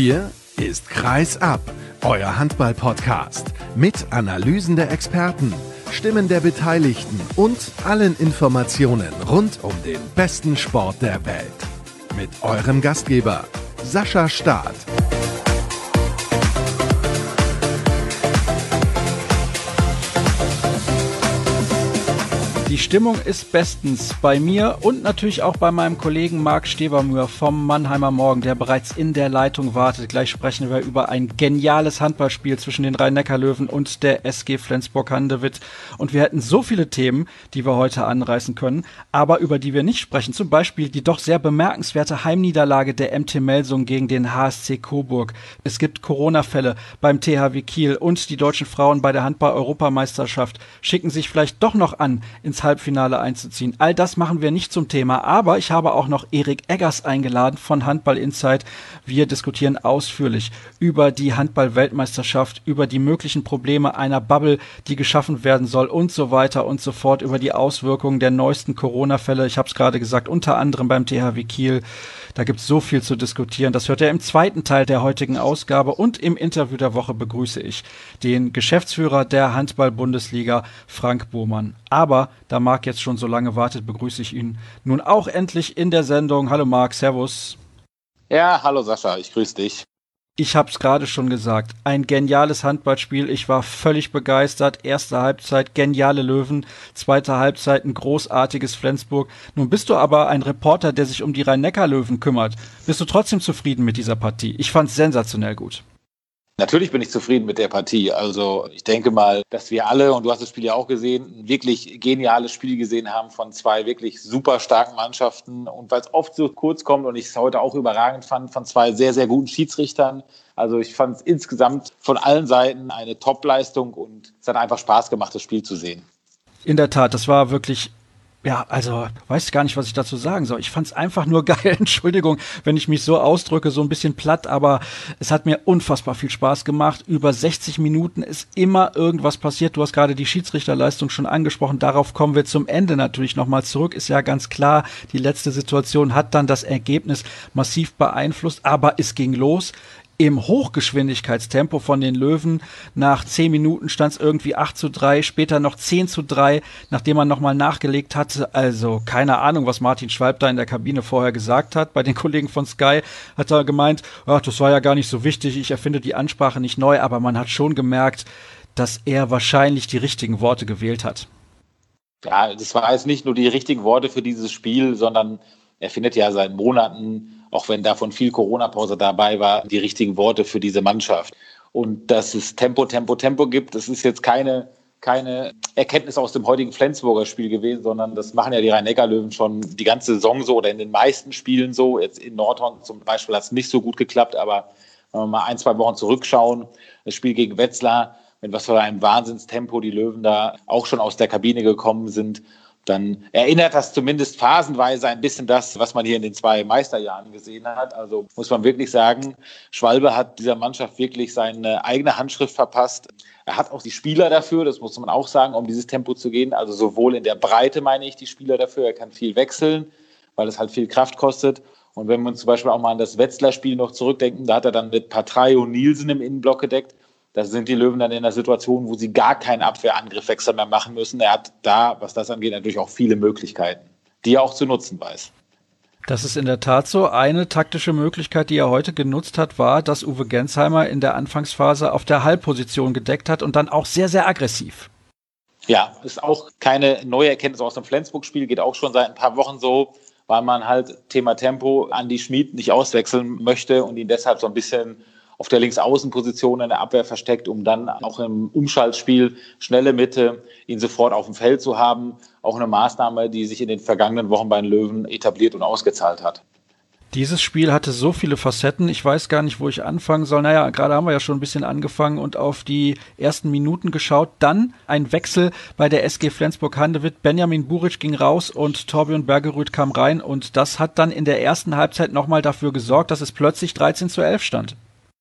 Hier ist Kreis ab, euer Handball-Podcast mit Analysen der Experten, Stimmen der Beteiligten und allen Informationen rund um den besten Sport der Welt. Mit eurem Gastgeber Sascha Staat. Die Stimmung ist bestens bei mir und natürlich auch bei meinem Kollegen Marc Stevermühr vom Mannheimer Morgen, der bereits in der Leitung wartet. Gleich sprechen wir über ein geniales Handballspiel zwischen den Rhein-Neckar-Löwen und der SG Flensburg-Handewitt. Und wir hätten so viele Themen, die wir heute anreißen können, aber über die wir nicht sprechen. Zum Beispiel die doch sehr bemerkenswerte Heimniederlage der MT Melsung gegen den HSC Coburg. Es gibt Corona-Fälle beim THW Kiel und die deutschen Frauen bei der Handball-Europameisterschaft schicken sich vielleicht doch noch an, ins Halbfinale einzuziehen. All das machen wir nicht zum Thema, aber ich habe auch noch Erik Eggers eingeladen von Handball Insight. Wir diskutieren ausführlich über die Handball-Weltmeisterschaft, über die möglichen Probleme einer Bubble, die geschaffen werden soll und so weiter und so fort, über die Auswirkungen der neuesten Corona-Fälle. Ich habe es gerade gesagt, unter anderem beim THW Kiel. Da gibt es so viel zu diskutieren. Das hört ihr im zweiten Teil der heutigen Ausgabe und im Interview der Woche begrüße ich den Geschäftsführer der Handball-Bundesliga, Frank Bohmann. Aber da Marc jetzt schon so lange wartet, begrüße ich ihn nun auch endlich in der Sendung. Hallo Marc, servus. Ja, hallo Sascha, ich grüße dich. Ich habe es gerade schon gesagt, ein geniales Handballspiel. Ich war völlig begeistert. Erste Halbzeit, geniale Löwen. Zweite Halbzeit, ein großartiges Flensburg. Nun bist du aber ein Reporter, der sich um die Rhein-Neckar-Löwen kümmert. Bist du trotzdem zufrieden mit dieser Partie? Ich fand es sensationell gut. Natürlich bin ich zufrieden mit der Partie. Also ich denke mal, dass wir alle, und du hast das Spiel ja auch gesehen, ein wirklich geniales Spiel gesehen haben von zwei wirklich super starken Mannschaften. Und weil es oft so kurz kommt und ich es heute auch überragend fand, von zwei sehr, sehr guten Schiedsrichtern. Also ich fand es insgesamt von allen Seiten eine Top-Leistung und es hat einfach Spaß gemacht, das Spiel zu sehen. In der Tat, das war wirklich... Ja, also, weiß gar nicht, was ich dazu sagen soll. Ich fand's einfach nur geil. Entschuldigung, wenn ich mich so ausdrücke, so ein bisschen platt, aber es hat mir unfassbar viel Spaß gemacht. Über 60 Minuten ist immer irgendwas passiert. Du hast gerade die Schiedsrichterleistung schon angesprochen. Darauf kommen wir zum Ende natürlich nochmal zurück. Ist ja ganz klar, die letzte Situation hat dann das Ergebnis massiv beeinflusst, aber es ging los. Im Hochgeschwindigkeitstempo von den Löwen. Nach 10 Minuten stand es irgendwie 8:3, später noch 10:3, nachdem man nochmal nachgelegt hatte. Also keine Ahnung, was Martin Schwalb da in der Kabine vorher gesagt hat. Bei den Kollegen von Sky hat er gemeint, ach, das war ja gar nicht so wichtig, ich erfinde die Ansprache nicht neu, aber man hat schon gemerkt, dass er wahrscheinlich die richtigen Worte gewählt hat. Ja, das war jetzt nicht nur die richtigen Worte für dieses Spiel, sondern er findet ja seit Monaten, auch wenn davon viel Corona-Pause dabei war, die richtigen Worte für diese Mannschaft. Und dass es Tempo gibt, das ist jetzt keine Erkenntnis aus dem heutigen Flensburger Spiel gewesen, sondern das machen ja die Rhein-Neckar-Löwen schon die ganze Saison so oder in den meisten Spielen so. Jetzt in Nordhorn zum Beispiel hat es nicht so gut geklappt, aber wenn wir mal 1-2 Wochen zurückschauen, das Spiel gegen Wetzlar, mit was für einem Wahnsinnstempo die Löwen da auch schon aus der Kabine gekommen sind, dann erinnert das zumindest phasenweise ein bisschen das, was man hier in den 2 Meisterjahren gesehen hat. Also muss man wirklich sagen, Schwalbe hat dieser Mannschaft wirklich seine eigene Handschrift verpasst. Er hat auch die Spieler dafür, das muss man auch sagen, um dieses Tempo zu gehen. Also sowohl in der Breite meine ich die Spieler dafür, er kann viel wechseln, weil es halt viel Kraft kostet. Und wenn wir uns zum Beispiel auch mal an das Wetzlar-Spiel noch zurückdenken, da hat er dann mit Patray und Nielsen im Innenblock gedeckt. Da sind die Löwen dann in der Situation, wo sie gar keinen Abwehrangriffwechsel mehr machen müssen. Er hat da, was das angeht, natürlich auch viele Möglichkeiten, die er auch zu nutzen weiß. Das ist in der Tat so. Eine taktische Möglichkeit, die er heute genutzt hat, war, dass Uwe Gensheimer in der Anfangsphase auf der Halbposition gedeckt hat und dann auch sehr, sehr aggressiv. Ja, ist auch keine neue Erkenntnis aus dem Flensburg-Spiel, geht auch schon seit ein paar Wochen so, weil man halt Thema Tempo Andi Schmid nicht auswechseln möchte und ihn deshalb so ein bisschen auf der Linksaußenposition in der Abwehr versteckt, um dann auch im Umschaltspiel schnelle Mitte, ihn sofort auf dem Feld zu haben. Auch eine Maßnahme, die sich in den vergangenen Wochen bei den Löwen etabliert und ausgezahlt hat. Dieses Spiel hatte so viele Facetten, ich weiß gar nicht, wo ich anfangen soll. Naja, gerade haben wir ja schon ein bisschen angefangen und auf die ersten Minuten geschaut. Dann ein Wechsel bei der SG Flensburg-Handewitt. Benjamin Buric ging raus und Torbjörn Bergerud kam rein. Und das hat dann in der ersten Halbzeit nochmal dafür gesorgt, dass es plötzlich 13:11 stand.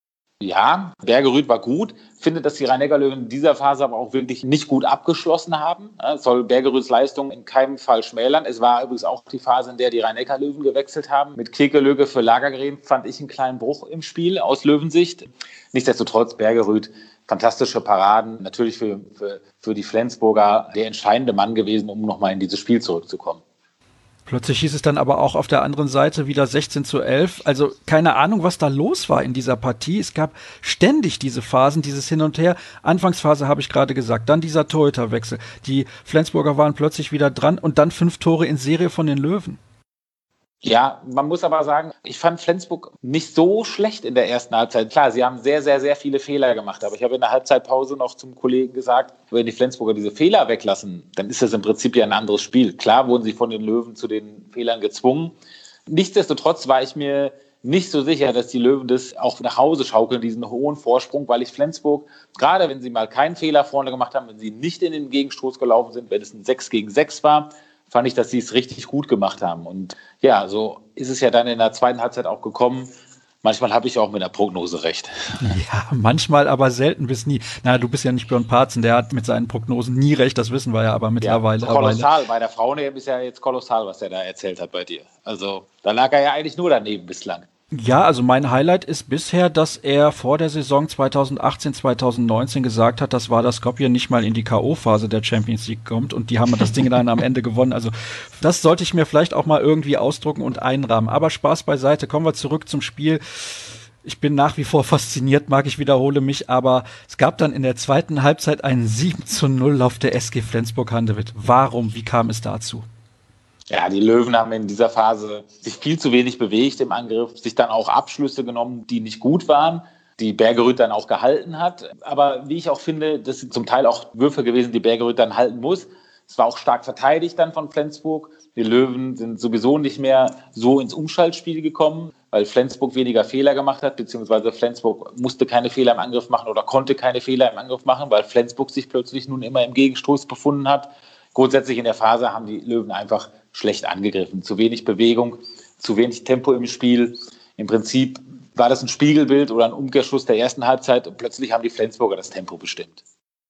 Ja, Bergerud war gut. Finde, dass die Rhein-Neckar-Löwen in dieser Phase aber auch wirklich nicht gut abgeschlossen haben. Es soll Bergeruds Leistung in keinem Fall schmälern. Es war übrigens auch die Phase, in der die Rhein-Neckar-Löwen gewechselt haben. Mit Kekelöge für Lagergren fand ich einen kleinen Bruch im Spiel aus Löwensicht. Nichtsdestotrotz, Bergerud, fantastische Paraden. Natürlich für die Flensburger der entscheidende Mann gewesen, um nochmal in dieses Spiel zurückzukommen. Plötzlich hieß es dann aber auch auf der anderen Seite wieder 16:11. Also keine Ahnung, was da los war in dieser Partie. Es gab ständig diese Phasen, dieses Hin und Her. Anfangsphase habe ich gerade gesagt, dann dieser Torhüterwechsel. Die Flensburger waren plötzlich wieder dran und dann 5 Tore in Serie von den Löwen. Ja, man muss aber sagen, ich fand Flensburg nicht so schlecht in der ersten Halbzeit. Klar, sie haben sehr, sehr, sehr viele Fehler gemacht. Aber ich habe in der Halbzeitpause noch zum Kollegen gesagt, wenn die Flensburger diese Fehler weglassen, dann ist das im Prinzip ja ein anderes Spiel. Klar wurden sie von den Löwen zu den Fehlern gezwungen. Nichtsdestotrotz war ich mir nicht so sicher, dass die Löwen das auch nach Hause schaukeln, diesen hohen Vorsprung, weil ich Flensburg, gerade wenn sie mal keinen Fehler vorne gemacht haben, wenn sie nicht in den Gegenstoß gelaufen sind, wenn es ein 6-gegen-6 war, fand ich, dass sie es richtig gut gemacht haben. Und ja, so ist es ja dann in der zweiten Halbzeit auch gekommen. Manchmal habe ich auch mit der Prognose recht. Ja, manchmal, aber selten bis nie. Na, du bist ja nicht Björn Parzen, der hat mit seinen Prognosen nie recht, das wissen wir ja aber mittlerweile. Ja, kolossal, bei der Frauen-EM ist ja jetzt kolossal, was er da erzählt hat bei dir. Also da lag er ja eigentlich nur daneben bislang. Ja, also mein Highlight ist bisher, dass er vor der Saison 2018, 2019 gesagt hat, dass Vardar Skopje nicht mal in die K.O.-Phase der Champions League kommt und die haben das Ding dann am Ende gewonnen. Also das sollte ich mir vielleicht auch mal irgendwie ausdrucken und einrahmen. Aber Spaß beiseite, kommen wir zurück zum Spiel. Ich bin nach wie vor fasziniert, Marc, ich wiederhole mich, aber es gab dann in der zweiten Halbzeit einen 7:0 auf der SG Flensburg-Handewitt. Warum? Wie kam es dazu? Ja, die Löwen haben in dieser Phase sich viel zu wenig bewegt im Angriff, sich dann auch Abschlüsse genommen, die nicht gut waren, die Bergerud dann auch gehalten hat. Aber wie ich auch finde, das sind zum Teil auch Würfe gewesen, die Bergerud dann halten muss. Es war auch stark verteidigt dann von Flensburg. Die Löwen sind sowieso nicht mehr so ins Umschaltspiel gekommen, weil Flensburg weniger Fehler gemacht hat, beziehungsweise Flensburg musste keine Fehler im Angriff machen oder konnte keine Fehler im Angriff machen, weil Flensburg sich plötzlich nun immer im Gegenstoß befunden hat. Grundsätzlich in der Phase haben die Löwen einfach schlecht angegriffen. Zu wenig Bewegung, zu wenig Tempo im Spiel. Im Prinzip war das ein Spiegelbild oder ein Umkehrschluss der ersten Halbzeit und plötzlich haben die Flensburger das Tempo bestimmt.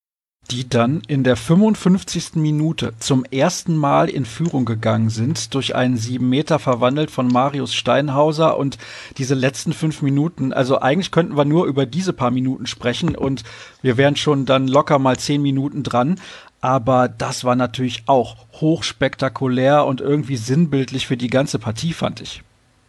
Die dann in der 55. Minute zum ersten Mal in Führung gegangen sind, durch einen 7 Meter verwandelt von Marius Steinhauser, und diese letzten 5 Minuten, also eigentlich könnten wir nur über diese paar Minuten sprechen und wir wären schon dann locker mal 10 Minuten dran, aber das war natürlich auch hochspektakulär und irgendwie sinnbildlich für die ganze Partie, fand ich.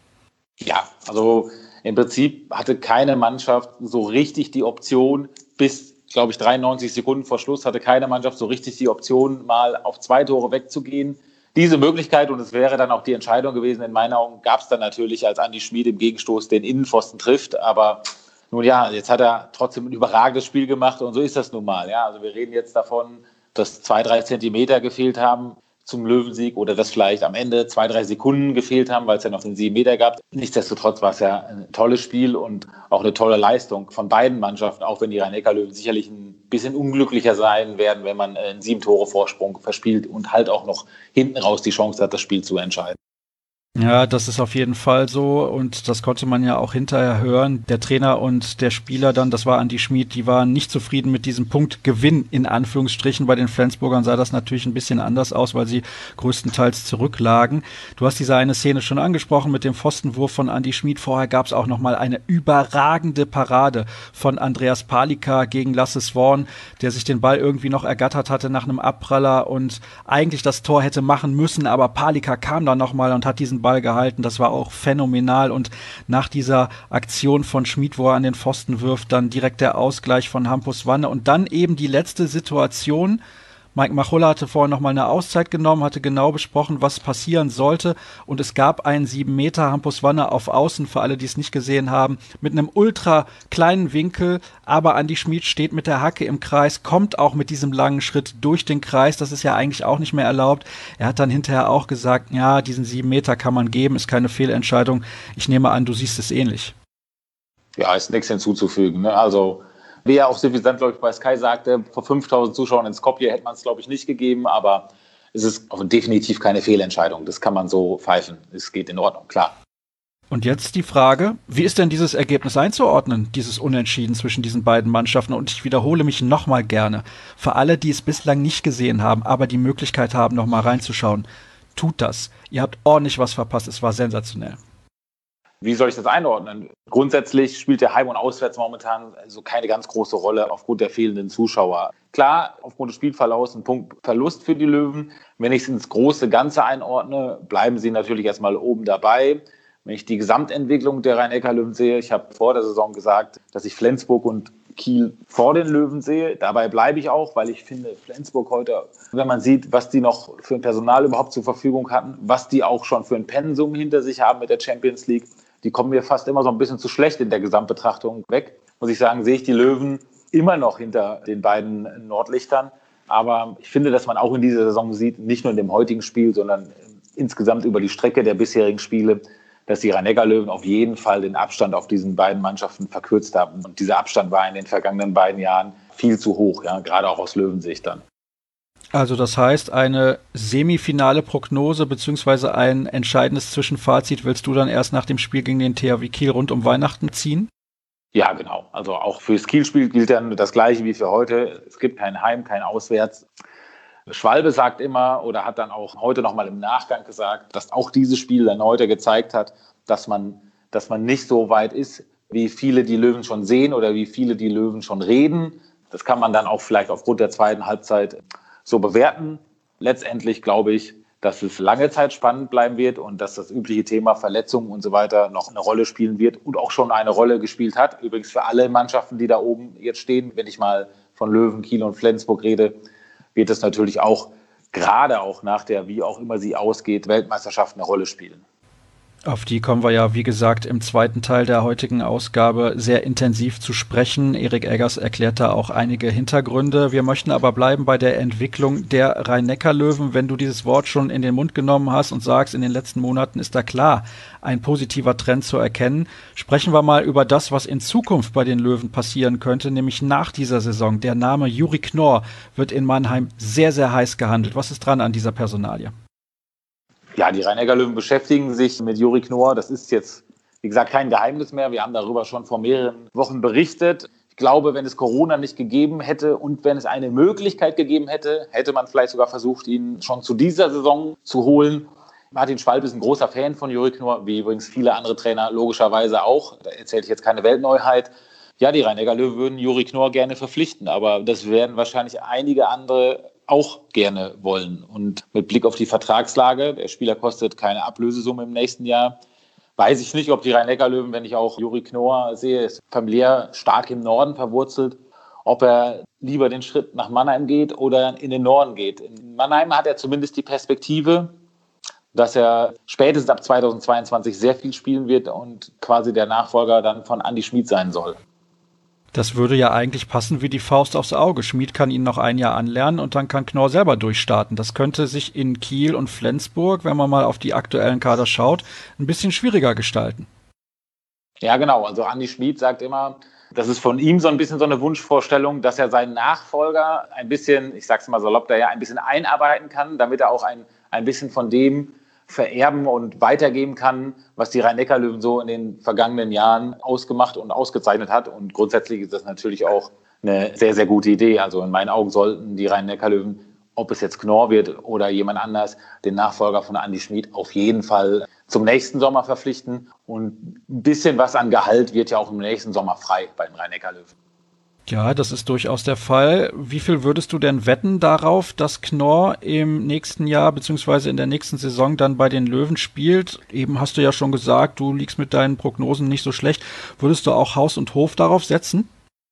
Ja, also im Prinzip hatte keine Mannschaft so richtig die Option bis, glaube ich, 93 Sekunden vor Schluss hatte keine Mannschaft so richtig die Option, mal auf 2 Tore wegzugehen. Diese Möglichkeit, und es wäre dann auch die Entscheidung gewesen, in meinen Augen, gab es dann natürlich, als Andi Schmid im Gegenstoß den Innenpfosten trifft. Aber nun ja, jetzt hat er trotzdem ein überragendes Spiel gemacht und so ist das nun mal. Ja, also wir reden jetzt davon, dass 2-3 Zentimeter gefehlt haben zum Löwensieg oder dass vielleicht am Ende 2-3 Sekunden gefehlt haben, weil es ja noch den 7 Meter gab. Nichtsdestotrotz war es ja ein tolles Spiel und auch eine tolle Leistung von beiden Mannschaften, auch wenn die Rhein-Neckar-Löwen sicherlich ein bisschen unglücklicher sein werden, wenn man einen 7-Tore-Vorsprung verspielt und halt auch noch hinten raus die Chance hat, das Spiel zu entscheiden. Ja, das ist auf jeden Fall so und das konnte man ja auch hinterher hören. Der Trainer und der Spieler dann, das war Andi Schmid, die waren nicht zufrieden mit diesem Punktgewinn in Anführungsstrichen. Bei den Flensburgern sah das natürlich ein bisschen anders aus, weil sie größtenteils zurücklagen. Du hast diese eine Szene schon angesprochen mit dem Pfostenwurf von Andi Schmid. Vorher gab es auch nochmal eine überragende Parade von Andreas Palika gegen Lasse Swan, der sich den Ball irgendwie noch ergattert hatte nach einem Abpraller und eigentlich das Tor hätte machen müssen, aber Palika kam dann nochmal und hat diesen Ball gehalten, das war auch phänomenal und nach dieser Aktion von Schmid, wo er an den Pfosten wirft, dann direkt der Ausgleich von Hampus Wanne und dann eben die letzte Situation. Mike Machulla hatte vorher nochmal eine Auszeit genommen, hatte genau besprochen, was passieren sollte und es gab einen 7 Meter Hampus Wanne auf Außen, für alle, die es nicht gesehen haben, mit einem ultra kleinen Winkel, aber Andi Schmid steht mit der Hacke im Kreis, kommt auch mit diesem langen Schritt durch den Kreis, das ist ja eigentlich auch nicht mehr erlaubt. Er hat dann hinterher auch gesagt, ja, diesen 7 Meter kann man geben, ist keine Fehlentscheidung. Ich nehme an, du siehst es ähnlich. Ja, ist nichts hinzuzufügen, ne? Also wie ja auch Silvi Sand, glaube ich, bei Sky sagte, vor 5.000 Zuschauern in Skopje hätte man es, glaube ich, nicht gegeben, aber es ist definitiv keine Fehlentscheidung. Das kann man so pfeifen. Es geht in Ordnung, klar. Und jetzt die Frage, wie ist denn dieses Ergebnis einzuordnen, dieses Unentschieden zwischen diesen beiden Mannschaften? Und ich wiederhole mich nochmal gerne. Für alle, die es bislang nicht gesehen haben, aber die Möglichkeit haben, nochmal reinzuschauen, tut das. Ihr habt ordentlich was verpasst, es war sensationell. Wie soll ich das einordnen? Grundsätzlich spielt der Heim- und Auswärts momentan so keine ganz große Rolle aufgrund der fehlenden Zuschauer. Klar, aufgrund des Spielverlaufs ein Punktverlust für die Löwen. Wenn ich es ins große Ganze einordne, bleiben sie natürlich erstmal oben dabei. Wenn ich die Gesamtentwicklung der Rhein-Neckar-Löwen sehe, ich habe vor der Saison gesagt, dass ich Flensburg und Kiel vor den Löwen sehe. Dabei bleibe ich auch, weil ich finde, Flensburg heute, wenn man sieht, was die noch für ein Personal überhaupt zur Verfügung hatten, was die auch schon für ein Pensum hinter sich haben mit der Champions League, die kommen mir fast immer so ein bisschen zu schlecht in der Gesamtbetrachtung weg. Muss ich sagen, sehe ich die Löwen immer noch hinter den beiden Nordlichtern. Aber ich finde, dass man auch in dieser Saison sieht, nicht nur in dem heutigen Spiel, sondern insgesamt über die Strecke der bisherigen Spiele, dass die Rhein-Neckar-Löwen auf jeden Fall den Abstand auf diesen beiden Mannschaften verkürzt haben. Und dieser Abstand war in den vergangenen beiden Jahren viel zu hoch, ja, gerade auch aus Löwensicht dann. Also das heißt, eine semifinale Prognose beziehungsweise ein entscheidendes Zwischenfazit willst du dann erst nach dem Spiel gegen den THW Kiel rund um Weihnachten ziehen? Ja, genau. Also auch fürs Kiel-Spiel gilt dann das Gleiche wie für heute. Es gibt kein Heim, kein Auswärts. Schwalbe sagt immer oder hat dann auch heute nochmal im Nachgang gesagt, dass auch dieses Spiel dann heute gezeigt hat, dass man nicht so weit ist, wie viele die Löwen schon sehen oder wie viele die Löwen schon reden. Das kann man dann auch vielleicht aufgrund der zweiten Halbzeit so bewerten. Letztendlich glaube ich, dass es lange Zeit spannend bleiben wird und dass das übliche Thema Verletzungen und so weiter noch eine Rolle spielen wird und auch schon eine Rolle gespielt hat. Übrigens für alle Mannschaften, die da oben jetzt stehen, wenn ich mal von Löwen, Kiel und Flensburg rede, wird es natürlich auch, gerade auch nach der, wie auch immer sie ausgeht, Weltmeisterschaft eine Rolle spielen. Auf die kommen wir ja, wie gesagt, im zweiten Teil der heutigen Ausgabe sehr intensiv zu sprechen. Erik Eggers erklärt da auch einige Hintergründe. Wir möchten aber bleiben bei der Entwicklung der Rhein-Neckar-Löwen. Wenn du dieses Wort schon in den Mund genommen hast und sagst, in den letzten Monaten ist da klar ein positiver Trend zu erkennen, sprechen wir mal über das, was in Zukunft bei den Löwen passieren könnte, nämlich nach dieser Saison. Der Name Juri Knorr wird in Mannheim sehr, sehr heiß gehandelt. Was ist dran an dieser Personalie? Ja, die Rhein-Neckar-Löwen beschäftigen sich mit Juri Knorr. Das ist jetzt, wie gesagt, kein Geheimnis mehr. Wir haben darüber schon vor mehreren Wochen berichtet. Ich glaube, wenn es Corona nicht gegeben hätte und wenn es eine Möglichkeit gegeben hätte, hätte man vielleicht sogar versucht, ihn schon zu dieser Saison zu holen. Martin Schwalbe ist ein großer Fan von Juri Knorr, wie übrigens viele andere Trainer logischerweise auch. Da erzähle ich jetzt keine Weltneuheit. Ja, die Rhein-Neckar-Löwen würden Juri Knorr gerne verpflichten, aber das werden wahrscheinlich einige andere auch gerne wollen. Und mit Blick auf die Vertragslage, der Spieler kostet keine Ablösesumme im nächsten Jahr, weiß ich nicht, ob die Rhein-Neckar-Löwen, wenn ich auch Juri Knorr sehe, ist familiär stark im Norden verwurzelt, ob er lieber den Schritt nach Mannheim geht oder in den Norden geht. In Mannheim hat er zumindest die Perspektive, dass er spätestens ab 2022 sehr viel spielen wird und quasi der Nachfolger dann von Andi Schmid sein soll. Das würde ja eigentlich passen wie die Faust aufs Auge. Schmid kann ihn noch ein Jahr anlernen und dann kann Knorr selber durchstarten. Das könnte sich in Kiel und Flensburg, wenn man mal auf die aktuellen Kader schaut, ein bisschen schwieriger gestalten. Ja, genau. Also Andi Schmid sagt immer, das ist von ihm so ein bisschen so eine Wunschvorstellung, dass er seinen Nachfolger ein bisschen, ich sag's mal salopp, da ja ein bisschen einarbeiten kann, damit er auch ein bisschen von dem vererben und weitergeben kann, was die Rhein-Neckar-Löwen so in den vergangenen Jahren ausgemacht und ausgezeichnet hat. Und grundsätzlich ist das natürlich auch eine sehr, sehr gute Idee. Also in meinen Augen sollten die Rhein-Neckar-Löwen, ob es jetzt Knorr wird oder jemand anders, den Nachfolger von Andi Schmid auf jeden Fall zum nächsten Sommer verpflichten. Und ein bisschen was an Gehalt wird ja auch im nächsten Sommer frei bei den Rhein-Neckar-Löwen. Ja, das ist durchaus der Fall. Wie viel würdest du denn wetten darauf, dass Knorr im nächsten Jahr bzw. in der nächsten Saison dann bei den Löwen spielt? Eben hast du ja schon gesagt, du liegst mit deinen Prognosen nicht so schlecht. Würdest du auch Haus und Hof darauf setzen?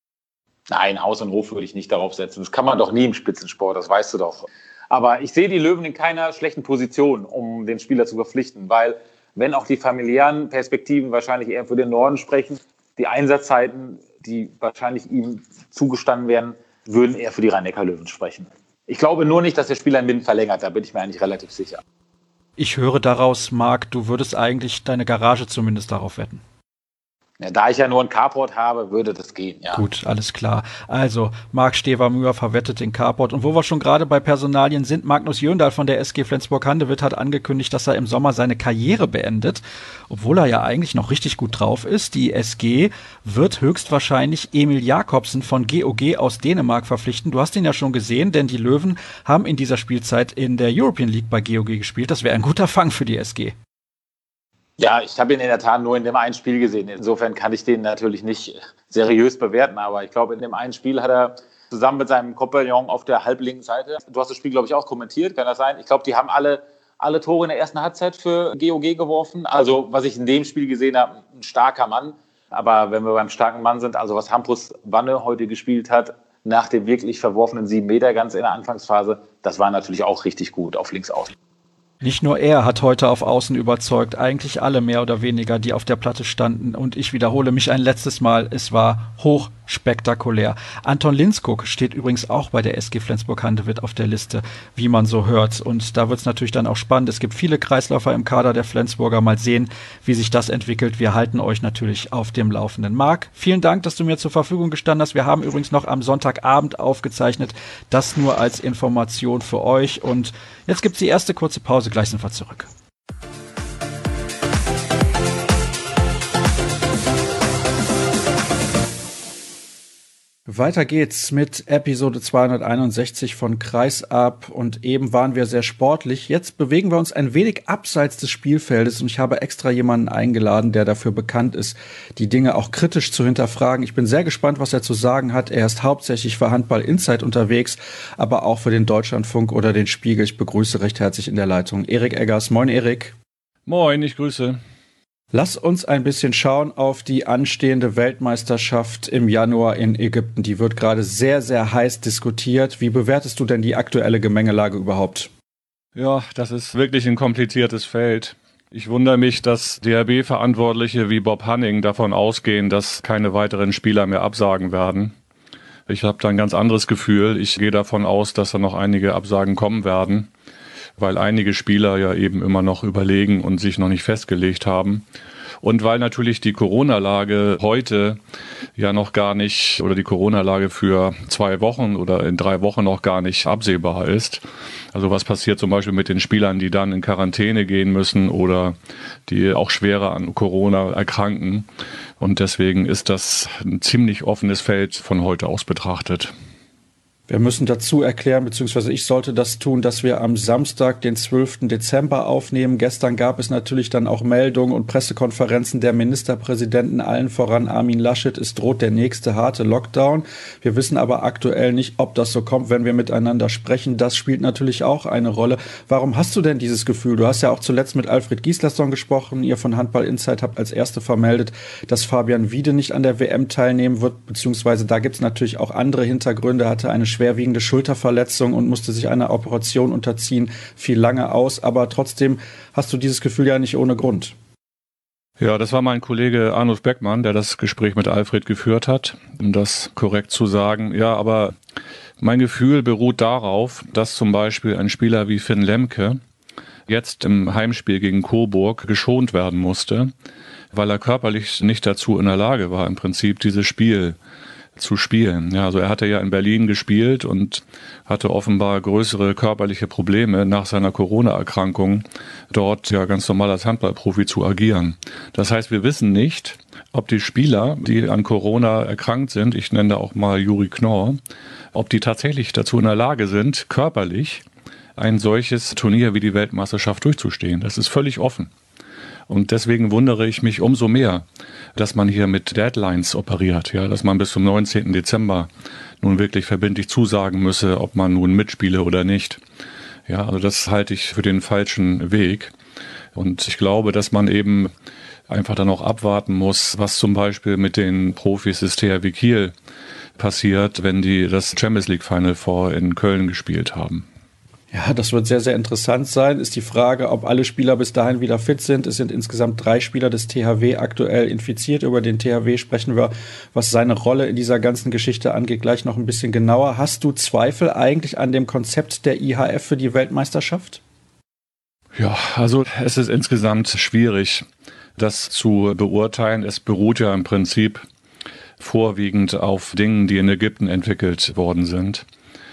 Nein, Haus und Hof würde ich nicht darauf setzen. Das kann man doch nie im Spitzensport, das weißt du doch. Aber ich sehe die Löwen in keiner schlechten Position, um den Spieler zu verpflichten, weil wenn auch die familiären Perspektiven wahrscheinlich eher für den Norden sprechen, die Einsatzzeiten, die wahrscheinlich ihm zugestanden werden, würden eher für die Rhein-Neckar-Löwen sprechen. Ich glaube nur nicht, dass der Spieler einen Min verlängert, da bin ich mir eigentlich relativ sicher. Ich höre daraus, Marc, du würdest eigentlich deine Garage zumindest darauf wetten. Ja, da ich ja nur einen Carport habe, würde das gehen, ja. Gut, alles klar. Also, Marc Stevermüher verwettet den Carport. Und wo wir schon gerade bei Personalien sind, Magnus Jöndal von der SG Flensburg-Handewitt hat angekündigt, dass er im Sommer seine Karriere beendet, obwohl er ja eigentlich noch richtig gut drauf ist. Die SG wird höchstwahrscheinlich Emil Jakobsen von GOG aus Dänemark verpflichten. Du hast ihn ja schon gesehen, denn die Löwen haben in dieser Spielzeit in der European League bei GOG gespielt. Das wäre ein guter Fang für die SG. Ja, ich habe ihn in der Tat nur in dem einen Spiel gesehen. Insofern kann ich den natürlich nicht seriös bewerten. Aber ich glaube, in dem einen Spiel hat er zusammen mit seinem Kompagnon auf der halblinken Seite, du hast das Spiel, glaube ich, auch kommentiert, kann das sein? Ich glaube, die haben alle Tore in der ersten Halbzeit für GOG geworfen. Also, was ich in dem Spiel gesehen habe, ein starker Mann. Aber wenn wir beim starken Mann sind, also was Hampus Wanne heute gespielt hat, nach dem wirklich verworfenen 7 Meter ganz in der Anfangsphase, das war natürlich auch richtig gut auf links außen. Nicht nur er hat heute auf Außen überzeugt, eigentlich alle mehr oder weniger, die auf der Platte standen. Und ich wiederhole mich ein letztes Mal, es war hochspektakulär. Anton Linskog steht übrigens auch bei der SG Flensburg-Handewitt auf der Liste, wie man so hört. Und da wird es natürlich dann auch spannend. Es gibt viele Kreisläufer im Kader der Flensburger. Mal sehen, wie sich das entwickelt. Wir halten euch natürlich auf dem Laufenden. Marc, vielen Dank, dass du mir zur Verfügung gestanden hast. Wir haben übrigens noch am Sonntagabend aufgezeichnet. Das nur als Information für euch. Und jetzt gibt's die erste kurze Pause. Gleich sind wir zurück. Weiter geht's mit Episode 261 von Kreisab und eben waren wir sehr sportlich. Jetzt bewegen wir uns ein wenig abseits des Spielfeldes und ich habe extra jemanden eingeladen, der dafür bekannt ist, die Dinge auch kritisch zu hinterfragen. Ich bin sehr gespannt, was er zu sagen hat. Er ist hauptsächlich für Handball Insight unterwegs, aber auch für den Deutschlandfunk oder den Spiegel. Ich begrüße recht herzlich in der Leitung Erik Eggers. Moin Erik. Moin, ich grüße. Lass uns ein bisschen schauen auf die anstehende Weltmeisterschaft im Januar in Ägypten. Die wird gerade sehr, sehr heiß diskutiert. Wie bewertest du denn die aktuelle Gemengelage überhaupt? Ja, das ist wirklich ein kompliziertes Feld. Ich wundere mich, dass DHB-Verantwortliche wie Bob Hanning davon ausgehen, dass keine weiteren Spieler mehr absagen werden. Ich habe da ein ganz anderes Gefühl. Ich gehe davon aus, dass da noch einige Absagen kommen werden, weil einige Spieler ja eben immer noch überlegen und sich noch nicht festgelegt haben. Und weil natürlich die Corona-Lage heute ja noch gar nicht, oder die Corona-Lage für 2 Wochen oder in 3 Wochen noch gar nicht absehbar ist. Also was passiert zum Beispiel mit den Spielern, die dann in Quarantäne gehen müssen oder die auch schwerer an Corona erkranken. Und deswegen ist das ein ziemlich offenes Feld von heute aus betrachtet. Wir müssen dazu erklären, beziehungsweise ich sollte das tun, dass wir am Samstag, den 12. Dezember aufnehmen. Gestern gab es natürlich dann auch Meldungen und Pressekonferenzen der Ministerpräsidenten, allen voran Armin Laschet. Es droht der nächste harte Lockdown. Wir wissen aber aktuell nicht, ob das so kommt, wenn wir miteinander sprechen. Das spielt natürlich auch eine Rolle. Warum hast du denn dieses Gefühl? Du hast ja auch zuletzt mit Alfred Gislason gesprochen. Ihr von Handball Insight habt als Erste vermeldet, dass Fabian Wiede nicht an der WM teilnehmen wird, beziehungsweise da gibt es natürlich auch andere Hintergründe, hatte eine schwerwiegende Schulterverletzung und musste sich einer Operation unterziehen, fiel lange aus, aber trotzdem hast du dieses Gefühl ja nicht ohne Grund. Ja, das war mein Kollege Arnulf Beckmann, der das Gespräch mit Alfred geführt hat, um das korrekt zu sagen. Ja, aber mein Gefühl beruht darauf, dass zum Beispiel ein Spieler wie Finn Lemke jetzt im Heimspiel gegen Coburg geschont werden musste, weil er körperlich nicht dazu in der Lage war, im Prinzip dieses Spiel zu spielen. Ja, also er hatte ja in Berlin gespielt und hatte offenbar größere körperliche Probleme nach seiner Corona-Erkrankung, dort ja ganz normal als Handballprofi zu agieren. Das heißt, wir wissen nicht, ob die Spieler, die an Corona erkrankt sind, ich nenne da auch mal Juri Knorr, ob die tatsächlich dazu in der Lage sind, körperlich ein solches Turnier wie die Weltmeisterschaft durchzustehen. Das ist völlig offen. Und deswegen wundere ich mich umso mehr, dass man hier mit Deadlines operiert, ja, dass man bis zum 19. Dezember nun wirklich verbindlich zusagen müsse, ob man nun mitspiele oder nicht. Ja, also das halte ich für den falschen Weg. Und ich glaube, dass man eben einfach dann auch abwarten muss, was zum Beispiel mit den Profis des THW Kiel passiert, wenn die das Champions League Final Four in Köln gespielt haben. Ja, das wird sehr, sehr interessant sein. Ist die Frage, ob alle Spieler bis dahin wieder fit sind. Es sind insgesamt 3 Spieler des THW aktuell infiziert. Über den THW sprechen wir, was seine Rolle in dieser ganzen Geschichte angeht, gleich noch ein bisschen genauer. Hast du Zweifel eigentlich an dem Konzept der IHF für die Weltmeisterschaft? Ja, also es ist insgesamt schwierig, das zu beurteilen. Es beruht ja im Prinzip vorwiegend auf Dingen, die in Ägypten entwickelt worden sind.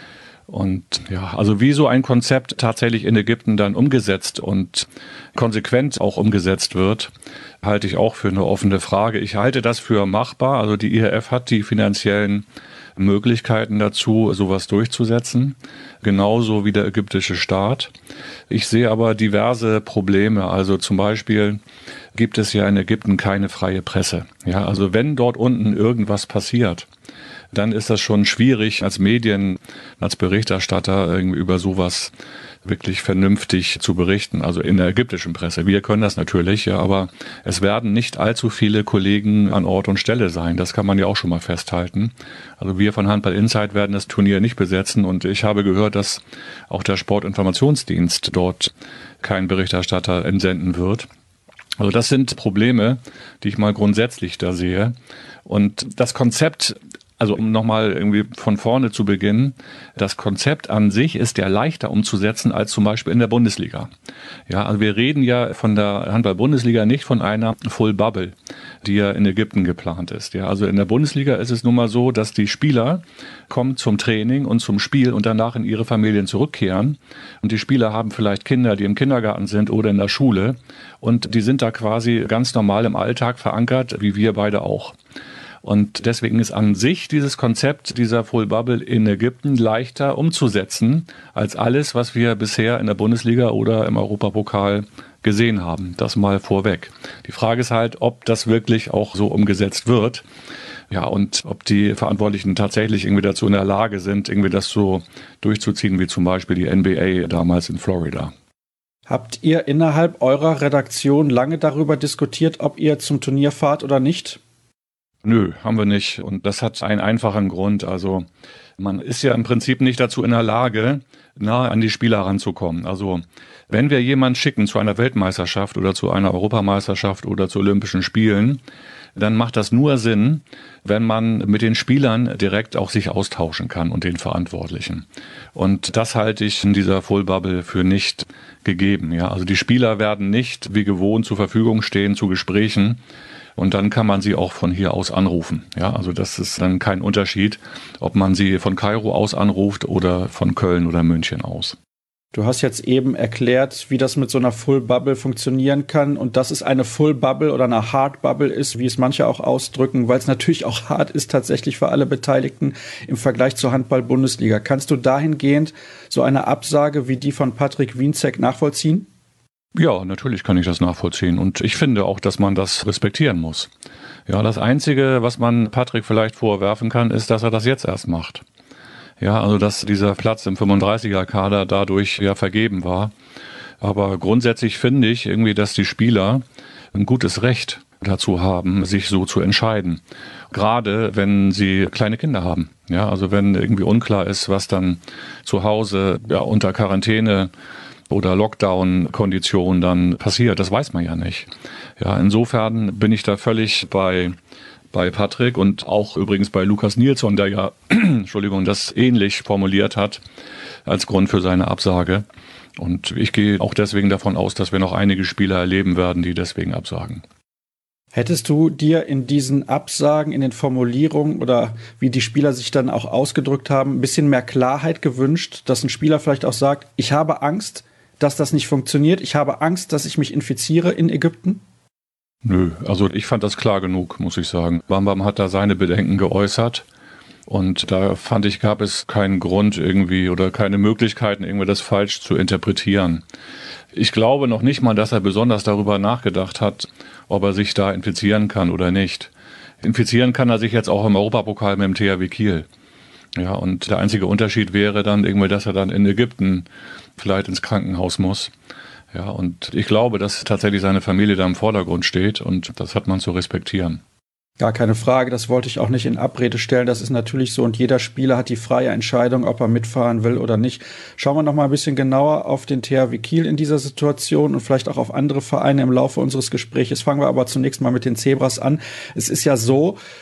Und ja, also wie so ein Konzept tatsächlich in Ägypten dann umgesetzt und konsequent auch umgesetzt wird, halte ich auch für eine offene Frage. Ich halte das für machbar. Also die IHF hat die finanziellen Möglichkeiten dazu, sowas durchzusetzen, genauso wie der ägyptische Staat. Ich sehe aber diverse Probleme. Also zum Beispiel gibt es ja in Ägypten keine freie Presse. Ja, also wenn dort unten irgendwas passiert, dann ist das schon schwierig, als Medien, als Berichterstatter irgendwie über sowas wirklich vernünftig zu berichten, also in der ägyptischen Presse. Wir können das natürlich, ja, aber es werden nicht allzu viele Kollegen an Ort und Stelle sein. Das kann man ja auch schon mal festhalten. Also wir von Handball Insight werden das Turnier nicht besetzen und ich habe gehört, dass auch der Sportinformationsdienst dort keinen Berichterstatter entsenden wird. Also das sind Probleme, die ich mal grundsätzlich da sehe. Und das Konzept, also um nochmal irgendwie von vorne zu beginnen, das Konzept an sich ist ja leichter umzusetzen als zum Beispiel in der Bundesliga. Ja, also wir reden ja von der Handball-Bundesliga nicht von einer Full Bubble, die ja in Ägypten geplant ist. Ja, also in der Bundesliga ist es nun mal so, dass die Spieler kommen zum Training und zum Spiel und danach in ihre Familien zurückkehren. Und die Spieler haben vielleicht Kinder, die im Kindergarten sind oder in der Schule. Und die sind da quasi ganz normal im Alltag verankert, wie wir beide auch. Und deswegen ist an sich dieses Konzept dieser Full Bubble in Ägypten leichter umzusetzen als alles, was wir bisher in der Bundesliga oder im Europapokal gesehen haben. Das mal vorweg. Die Frage ist halt, ob das wirklich auch so umgesetzt wird. Ja, und ob die Verantwortlichen tatsächlich irgendwie dazu in der Lage sind, irgendwie das so durchzuziehen, wie zum Beispiel die NBA damals in Florida. Habt ihr innerhalb eurer Redaktion lange darüber diskutiert, ob ihr zum Turnier fahrt oder nicht? Nö, haben wir nicht. Und das hat einen einfachen Grund. Also man ist ja im Prinzip nicht dazu in der Lage, nahe an die Spieler ranzukommen. Also wenn wir jemanden schicken zu einer Weltmeisterschaft oder zu einer Europameisterschaft oder zu Olympischen Spielen, dann macht das nur Sinn, wenn man mit den Spielern direkt auch sich austauschen kann und den Verantwortlichen. Und das halte ich in dieser Full Bubble für nicht gegeben. Ja, also die Spieler werden nicht wie gewohnt zur Verfügung stehen zu Gesprächen. Und dann kann man sie auch von hier aus anrufen. Ja, also das ist dann kein Unterschied, ob man sie von Kairo aus anruft oder von Köln oder München aus. Du hast jetzt eben erklärt, wie das mit so einer Full Bubble funktionieren kann und dass es eine Full Bubble oder eine Hard Bubble ist, wie es manche auch ausdrücken, weil es natürlich auch hart ist tatsächlich für alle Beteiligten im Vergleich zur Handball-Bundesliga. Kannst du dahingehend so eine Absage wie die von Patrick Wienzeck nachvollziehen? Ja, natürlich kann ich das nachvollziehen und ich finde auch, dass man das respektieren muss. Ja, das Einzige, was man Patrick vielleicht vorwerfen kann, ist, dass er das jetzt erst macht. Ja, also dass dieser Platz im 35er-Kader dadurch ja vergeben war. Aber grundsätzlich finde ich irgendwie, dass die Spieler ein gutes Recht dazu haben, sich so zu entscheiden. Gerade wenn sie kleine Kinder haben. Ja, also wenn irgendwie unklar ist, was dann zu Hause ja unter Quarantäne oder Lockdown-Konditionen dann passiert. Das weiß man ja nicht. Ja, insofern bin ich da völlig bei Patrick und auch übrigens bei Lukas Nilsson, der ja, das ähnlich formuliert hat als Grund für seine Absage. Und ich gehe auch deswegen davon aus, dass wir noch einige Spieler erleben werden, die deswegen absagen. Hättest du dir in diesen Absagen, in den Formulierungen oder wie die Spieler sich dann auch ausgedrückt haben, ein bisschen mehr Klarheit gewünscht, dass ein Spieler vielleicht auch sagt, ich habe Angst, dass das nicht funktioniert, ich habe Angst, dass ich mich infiziere in Ägypten? Nö, also ich fand das klar genug, muss ich sagen. Bam hat da seine Bedenken geäußert und da fand ich, gab es keinen Grund irgendwie oder keine Möglichkeiten, irgendwie das falsch zu interpretieren. Ich glaube noch nicht mal, dass er besonders darüber nachgedacht hat, ob er sich da infizieren kann oder nicht. Infizieren kann er sich jetzt auch im Europapokal mit dem THW Kiel. Ja, und der einzige Unterschied wäre dann irgendwie, dass er dann in Ägypten vielleicht ins Krankenhaus muss. Ja, und ich glaube, dass tatsächlich seine Familie da im Vordergrund steht und das hat man zu respektieren. Gar keine Frage, das wollte ich auch nicht in Abrede stellen. Das ist natürlich so und jeder Spieler hat die freie Entscheidung, ob er mitfahren will oder nicht. Schauen wir noch mal ein bisschen genauer auf den THW Kiel in dieser Situation und vielleicht auch auf andere Vereine im Laufe unseres Gesprächs. Fangen wir aber zunächst mal mit den Zebras an. Es ist ja so,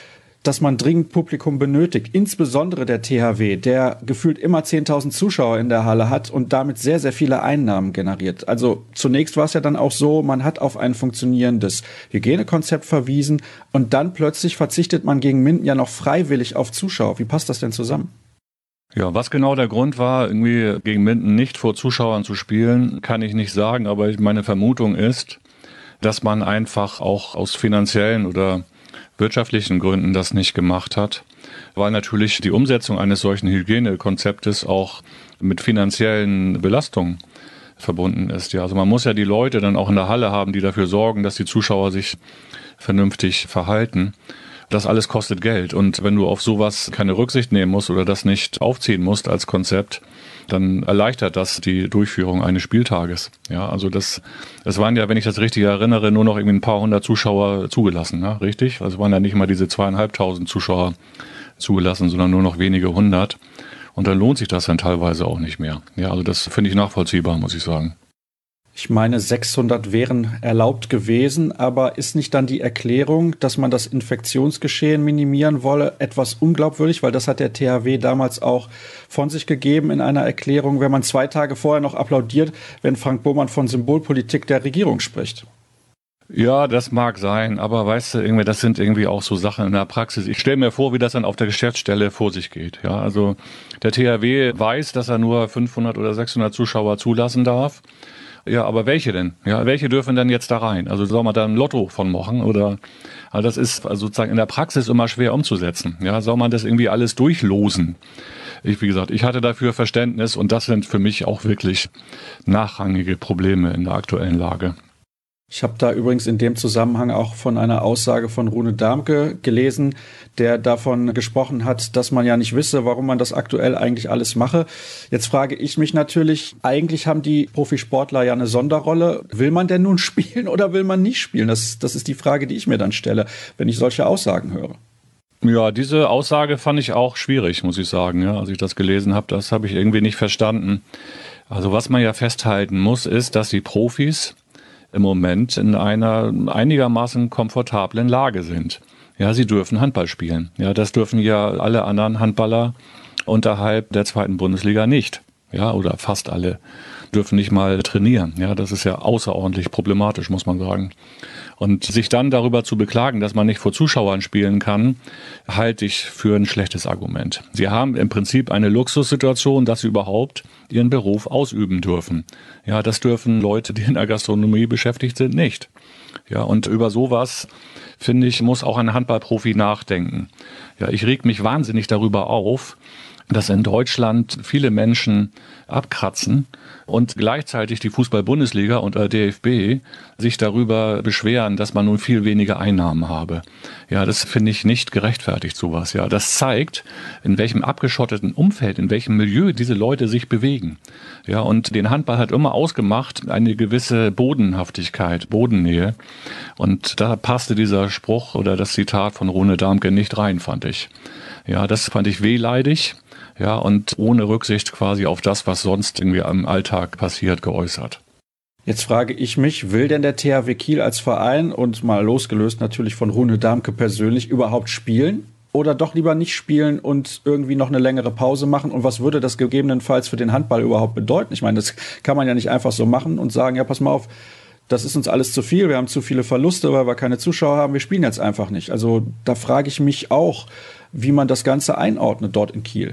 dass man dringend Publikum benötigt. Insbesondere der THW, der gefühlt immer 10.000 Zuschauer in der Halle hat und damit sehr, sehr viele Einnahmen generiert. Also zunächst war es ja dann auch so, man hat auf ein funktionierendes Hygienekonzept verwiesen und dann plötzlich verzichtet man gegen Minden ja noch freiwillig auf Zuschauer. Wie passt das denn zusammen? Ja, was genau der Grund war, irgendwie gegen Minden nicht vor Zuschauern zu spielen, kann ich nicht sagen, aber meine Vermutung ist, dass man einfach auch aus finanziellen oder wirtschaftlichen Gründen das nicht gemacht hat, weil natürlich die Umsetzung eines solchen Hygienekonzeptes auch mit finanziellen Belastungen verbunden ist. Ja, also man muss ja die Leute dann auch in der Halle haben, die dafür sorgen, dass die Zuschauer sich vernünftig verhalten. Das alles kostet Geld und wenn du auf sowas keine Rücksicht nehmen musst oder das nicht aufziehen musst als Konzept, dann erleichtert das die Durchführung eines Spieltages. Ja, also es waren ja, wenn ich das richtig erinnere, nur noch irgendwie ein paar hundert Zuschauer zugelassen, ne? Richtig? Also waren ja nicht mal diese 2.500 Zuschauer zugelassen, sondern nur noch wenige hundert. Und dann lohnt sich das dann teilweise auch nicht mehr. Ja, also das finde ich nachvollziehbar, muss ich sagen. Ich meine, 600 wären erlaubt gewesen, aber ist nicht dann die Erklärung, dass man das Infektionsgeschehen minimieren wolle, etwas unglaubwürdig? Weil das hat der THW damals auch von sich gegeben in einer Erklärung, wenn man 2 Tage vorher noch applaudiert, wenn Frank Bohmann von Symbolpolitik der Regierung spricht. Ja, das mag sein, aber weißt du, irgendwie, das sind irgendwie auch so Sachen in der Praxis. Ich stelle mir vor, wie das dann auf der Geschäftsstelle vor sich geht. Ja, also der THW weiß, dass er nur 500 oder 600 Zuschauer zulassen darf. Ja, aber welche denn? Ja, welche dürfen denn jetzt da rein? Also soll man da ein Lotto von machen oder? Also das ist sozusagen in der Praxis immer schwer umzusetzen. Ja, soll man das irgendwie alles durchlosen? Wie gesagt, ich hatte dafür Verständnis und das sind für mich auch wirklich nachrangige Probleme in der aktuellen Lage. Ich habe da übrigens in dem Zusammenhang auch von einer Aussage von Rune Darmke gelesen, der davon gesprochen hat, dass man ja nicht wisse, warum man das aktuell eigentlich alles mache. Jetzt frage ich mich natürlich, eigentlich haben die Profisportler ja eine Sonderrolle. Will man denn nun spielen oder will man nicht spielen? Das ist die Frage, die ich mir dann stelle, wenn ich solche Aussagen höre. Ja, diese Aussage fand ich auch schwierig, muss ich sagen. Ja, als ich das gelesen habe, das habe ich irgendwie nicht verstanden. Also was man ja festhalten muss, ist, dass die Profis im Moment in einer einigermaßen komfortablen Lage sind. Ja, sie dürfen Handball spielen. Ja, das dürfen ja alle anderen Handballer unterhalb der 2. Bundesliga nicht. Ja, oder fast alle dürfen nicht mal trainieren. Ja, das ist ja außerordentlich problematisch, muss man sagen. Und sich dann darüber zu beklagen, dass man nicht vor Zuschauern spielen kann, halte ich für ein schlechtes Argument. Sie haben im Prinzip eine Luxussituation, dass sie überhaupt ihren Beruf ausüben dürfen. Ja, das dürfen Leute, die in der Gastronomie beschäftigt sind, nicht. Ja, und über sowas, finde ich, muss auch ein Handballprofi nachdenken. Ja, ich reg mich wahnsinnig darüber auf, dass in Deutschland viele Menschen abkratzen und gleichzeitig die Fußball-Bundesliga und der DFB sich darüber beschweren, dass man nun viel weniger Einnahmen habe. Ja, das finde ich nicht gerechtfertigt, sowas. Ja, das zeigt, in welchem abgeschotteten Umfeld, in welchem Milieu diese Leute sich bewegen. Ja, und den Handball hat immer ausgemacht eine gewisse Bodenhaftigkeit, Bodennähe. Und da passte dieser Spruch oder das Zitat von Rune Darmke nicht rein, fand ich. Ja, das fand ich wehleidig. Ja, und ohne Rücksicht quasi auf das, was sonst irgendwie am Alltag passiert, geäußert. Jetzt frage ich mich, will denn der THW Kiel als Verein und mal losgelöst natürlich von Rune Darmke persönlich überhaupt spielen? Oder doch lieber nicht spielen und irgendwie noch eine längere Pause machen? Und was würde das gegebenenfalls für den Handball überhaupt bedeuten? Ich meine, das kann man ja nicht einfach so machen und sagen, ja, pass mal auf, das ist uns alles zu viel, wir haben zu viele Verluste, weil wir keine Zuschauer haben, wir spielen jetzt einfach nicht. Also da frage ich mich auch, wie man das Ganze einordnet dort in Kiel.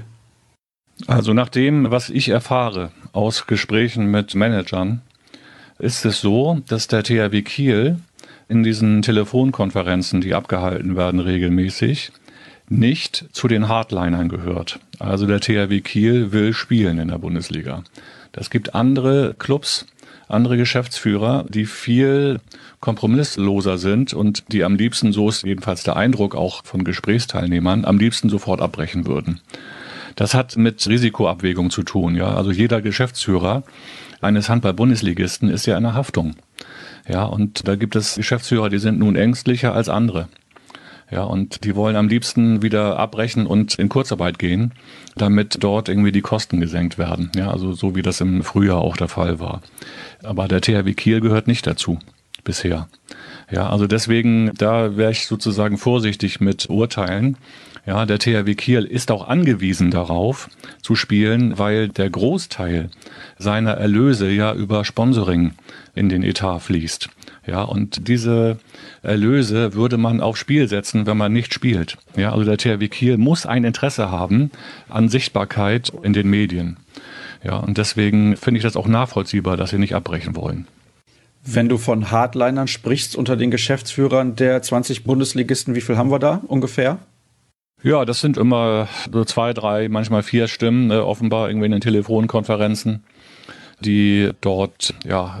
Also nach dem, was ich erfahre aus Gesprächen mit Managern, ist es so, dass der THW Kiel in diesen Telefonkonferenzen, die abgehalten werden regelmäßig, nicht zu den Hardlinern gehört. Also der THW Kiel will spielen in der Bundesliga. Es gibt andere Clubs, andere Geschäftsführer, die viel kompromissloser sind und die am liebsten, so ist jedenfalls der Eindruck auch von Gesprächsteilnehmern, am liebsten sofort abbrechen würden. Das hat mit Risikoabwägung zu tun, ja. Also jeder Geschäftsführer eines Handball-Bundesligisten ist ja in der Haftung. Ja, und da gibt es Geschäftsführer, die sind nun ängstlicher als andere. Ja, und die wollen am liebsten wieder abbrechen und in Kurzarbeit gehen, damit dort irgendwie die Kosten gesenkt werden. Ja, also so wie das im Frühjahr auch der Fall war. Aber der THW Kiel gehört nicht dazu. bisher. Ja, also deswegen, da wäre ich sozusagen vorsichtig mit Urteilen. Ja, der THW Kiel ist auch angewiesen darauf zu spielen, weil der Großteil seiner Erlöse ja über Sponsoring in den Etat fließt. Ja, und diese Erlöse würde man aufs Spiel setzen, wenn man nicht spielt. Ja, also der THW Kiel muss ein Interesse haben an Sichtbarkeit in den Medien. Ja, und deswegen finde ich das auch nachvollziehbar, dass sie nicht abbrechen wollen. Wenn du von Hardlinern sprichst unter den Geschäftsführern der 20 Bundesligisten, wie viel haben wir da ungefähr? Ja, das sind immer so 2, 3, manchmal 4 Stimmen, offenbar irgendwie in den Telefonkonferenzen, die dort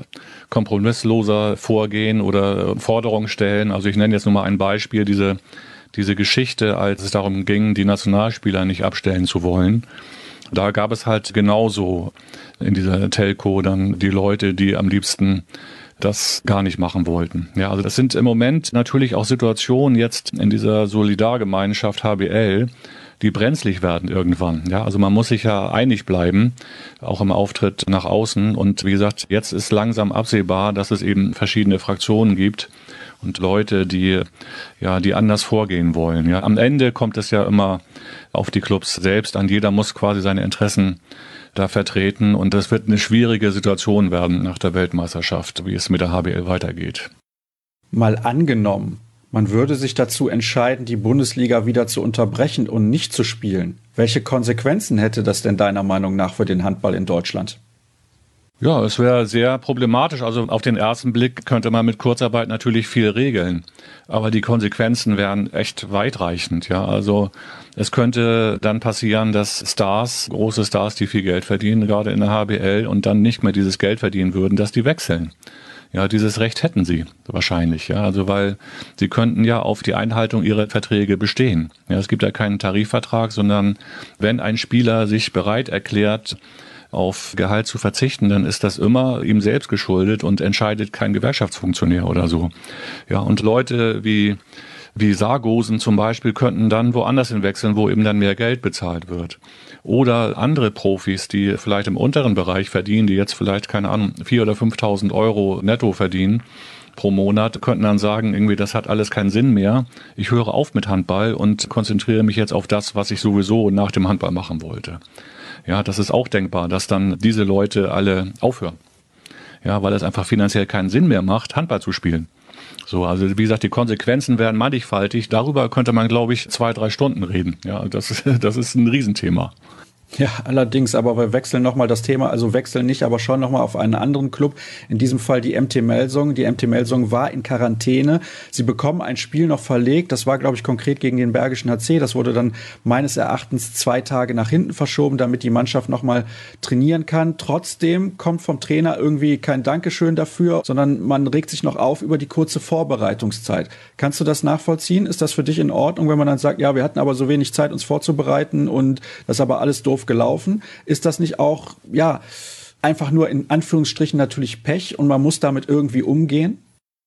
kompromissloser vorgehen oder Forderungen stellen. Also ich nenne jetzt nur mal ein Beispiel, diese Geschichte, als es darum ging, die Nationalspieler nicht abstellen zu wollen. Da gab es halt genauso in dieser Telco dann die Leute, die am liebsten das gar nicht machen wollten. Ja, also das sind im Moment natürlich auch Situationen jetzt in dieser Solidargemeinschaft HBL, die brenzlig werden irgendwann. Ja, also man muss sich ja einig bleiben, auch im Auftritt nach außen. Und wie gesagt, jetzt ist langsam absehbar, dass es eben verschiedene Fraktionen gibt und Leute, die anders vorgehen wollen. Ja, am Ende kommt es ja immer auf die Clubs selbst an. Jeder muss quasi seine Interessen da vertreten und das wird eine schwierige Situation werden nach der Weltmeisterschaft, wie es mit der HBL weitergeht. Mal angenommen, man würde sich dazu entscheiden, die Bundesliga wieder zu unterbrechen und nicht zu spielen. Welche Konsequenzen hätte das denn deiner Meinung nach für den Handball in Deutschland? Ja, es wäre sehr problematisch. Also auf den ersten Blick könnte man mit Kurzarbeit natürlich viel regeln. Aber die Konsequenzen wären echt weitreichend. Ja, also es könnte dann passieren, dass große Stars, die viel Geld verdienen, gerade in der HBL und dann nicht mehr dieses Geld verdienen würden, dass die wechseln. Ja, dieses Recht hätten sie wahrscheinlich. Ja, also weil sie könnten ja auf die Einhaltung ihrer Verträge bestehen. Ja, es gibt ja keinen Tarifvertrag, sondern wenn ein Spieler sich bereit erklärt, auf Gehalt zu verzichten, dann ist das immer ihm selbst geschuldet und entscheidet kein Gewerkschaftsfunktionär oder so. Ja, und Leute wie Sargosen zum Beispiel könnten dann woanders hinwechseln, wo eben dann mehr Geld bezahlt wird. Oder andere Profis, die vielleicht im unteren Bereich verdienen, die jetzt vielleicht, keine Ahnung, 4.000 oder 5.000 Euro netto verdienen pro Monat, könnten dann sagen, irgendwie, das hat alles keinen Sinn mehr. Ich höre auf mit Handball und konzentriere mich jetzt auf das, was ich sowieso nach dem Handball machen wollte. Ja, das ist auch denkbar, dass dann diese Leute alle aufhören. Ja, weil es einfach finanziell keinen Sinn mehr macht, Handball zu spielen. So, also wie gesagt, die Konsequenzen wären mannigfaltig. Darüber könnte man, glaube ich, 2, 3 Stunden reden. Ja, das ist ein Riesenthema. Ja, allerdings, aber wir wechseln nochmal das Thema, also wechseln nicht, aber schon nochmal auf einen anderen Club. In diesem Fall die MT Melsung. Die MT Melsung war in Quarantäne. Sie bekommen ein Spiel noch verlegt. Das war, glaube ich, konkret gegen den Bergischen HC. Das wurde dann meines Erachtens 2 Tage nach hinten verschoben, damit die Mannschaft nochmal trainieren kann. Trotzdem kommt vom Trainer irgendwie kein Dankeschön dafür, sondern man regt sich noch auf über die kurze Vorbereitungszeit. Kannst du das nachvollziehen? Ist das für dich in Ordnung, wenn man dann sagt, ja, wir hatten aber so wenig Zeit, uns vorzubereiten und das ist aber alles doof gelaufen? Ist das nicht auch, ja, einfach nur in Anführungsstrichen natürlich Pech und man muss damit irgendwie umgehen?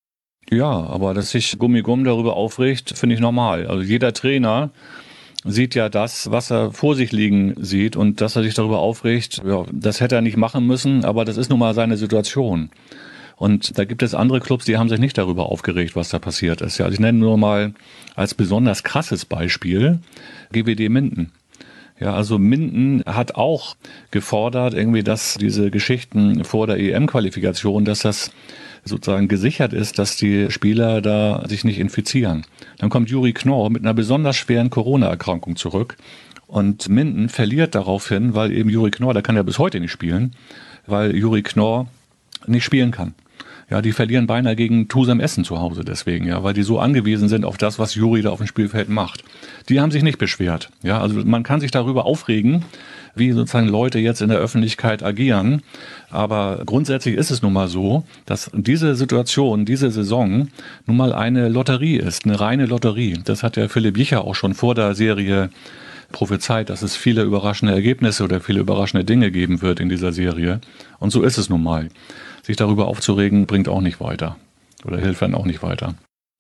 Ja, aber dass sich Gummigumm darüber aufregt, finde ich normal. Also jeder Trainer sieht ja das, was er vor sich liegen sieht und dass er sich darüber aufregt, ja, das hätte er nicht machen müssen, aber das ist nun mal seine Situation. Und da gibt es andere Clubs, die haben sich nicht darüber aufgeregt, was da passiert ist. Ja, also ich nenne nur mal als besonders krasses Beispiel GWD Minden. Ja, also Minden hat auch gefordert, irgendwie, dass diese Geschichten vor der EM-Qualifikation, dass das sozusagen gesichert ist, dass die Spieler da sich nicht infizieren. Dann kommt Juri Knorr mit einer besonders schweren Corona-Erkrankung zurück und Minden verliert daraufhin, weil eben Juri Knorr, der kann ja bis heute nicht spielen, weil Juri Knorr nicht spielen kann. Ja, die verlieren beinahe gegen Tusem Essen zu Hause deswegen, ja, weil die so angewiesen sind auf das, was Juri da auf dem Spielfeld macht. Die haben sich nicht beschwert. Ja, also man kann sich darüber aufregen, wie sozusagen Leute jetzt in der Öffentlichkeit agieren. Aber grundsätzlich ist es nun mal so, dass diese Situation, diese Saison nun mal eine Lotterie ist, eine reine Lotterie. Das hat der Philipp Jicher auch schon vor der Serie prophezeit, dass es viele überraschende Ergebnisse oder viele überraschende Dinge geben wird in dieser Serie. Und so ist es nun mal. Sich darüber aufzuregen, bringt auch nicht weiter oder hilft dann auch nicht weiter.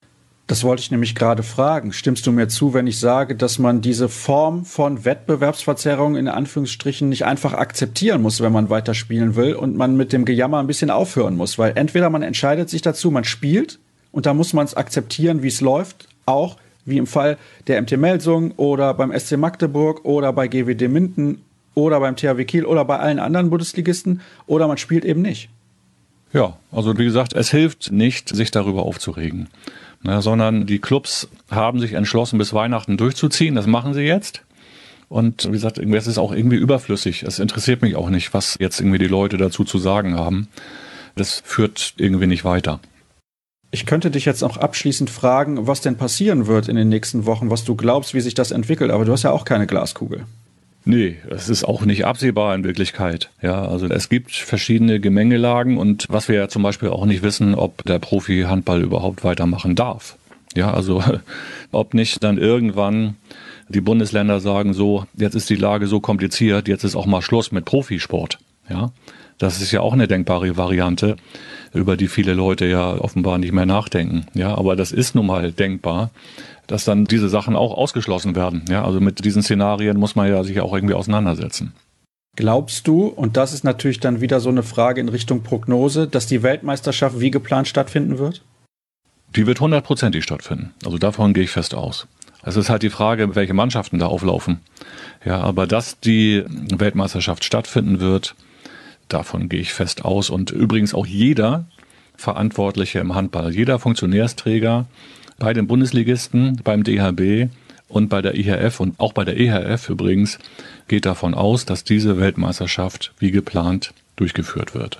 Das wollte ich nämlich gerade fragen. Stimmst du mir zu, wenn ich sage, dass man diese Form von Wettbewerbsverzerrung in Anführungsstrichen nicht einfach akzeptieren muss, wenn man weiter spielen will und man mit dem Gejammer ein bisschen aufhören muss? Weil entweder man entscheidet sich dazu, man spielt und da muss man es akzeptieren, wie es läuft, auch wie im Fall der MT Melsung oder beim SC Magdeburg oder bei GWD Minden oder beim THW Kiel oder bei allen anderen Bundesligisten, oder man spielt eben nicht. Ja, also wie gesagt, es hilft nicht, sich darüber aufzuregen. Sondern die Clubs haben sich entschlossen, bis Weihnachten durchzuziehen. Das machen sie jetzt. Und wie gesagt, es ist auch irgendwie überflüssig. Es interessiert mich auch nicht, was jetzt irgendwie die Leute dazu zu sagen haben. Das führt irgendwie nicht weiter. Ich könnte dich jetzt auch abschließend fragen, was denn passieren wird in den nächsten Wochen, was du glaubst, wie sich das entwickelt. Aber du hast ja auch keine Glaskugel. Nee, es ist auch nicht absehbar in Wirklichkeit. Ja, also es gibt verschiedene Gemengelagen und was wir ja zum Beispiel auch nicht wissen, ob der Profi-Handball überhaupt weitermachen darf. Ja, also ob nicht dann irgendwann die Bundesländer sagen so, jetzt ist die Lage so kompliziert, jetzt ist auch mal Schluss mit Profisport. Ja, das ist ja auch eine denkbare Variante, über die viele Leute ja offenbar nicht mehr nachdenken. Ja, aber das ist nun mal denkbar, dass dann diese Sachen auch ausgeschlossen werden. Ja, also mit diesen Szenarien muss man ja sich auch irgendwie auseinandersetzen. Glaubst du, und das ist natürlich dann wieder so eine Frage in Richtung Prognose, dass die Weltmeisterschaft wie geplant stattfinden wird? Die wird 100%ig stattfinden. Also davon gehe ich fest aus. Es ist halt die Frage, welche Mannschaften da auflaufen. Ja, aber dass die Weltmeisterschaft stattfinden wird, davon gehe ich fest aus. Und übrigens auch jeder Verantwortliche im Handball, jeder Funktionärsträger bei den Bundesligisten, beim DHB und bei der IHF und auch bei der EHF übrigens, geht davon aus, dass diese Weltmeisterschaft wie geplant durchgeführt wird.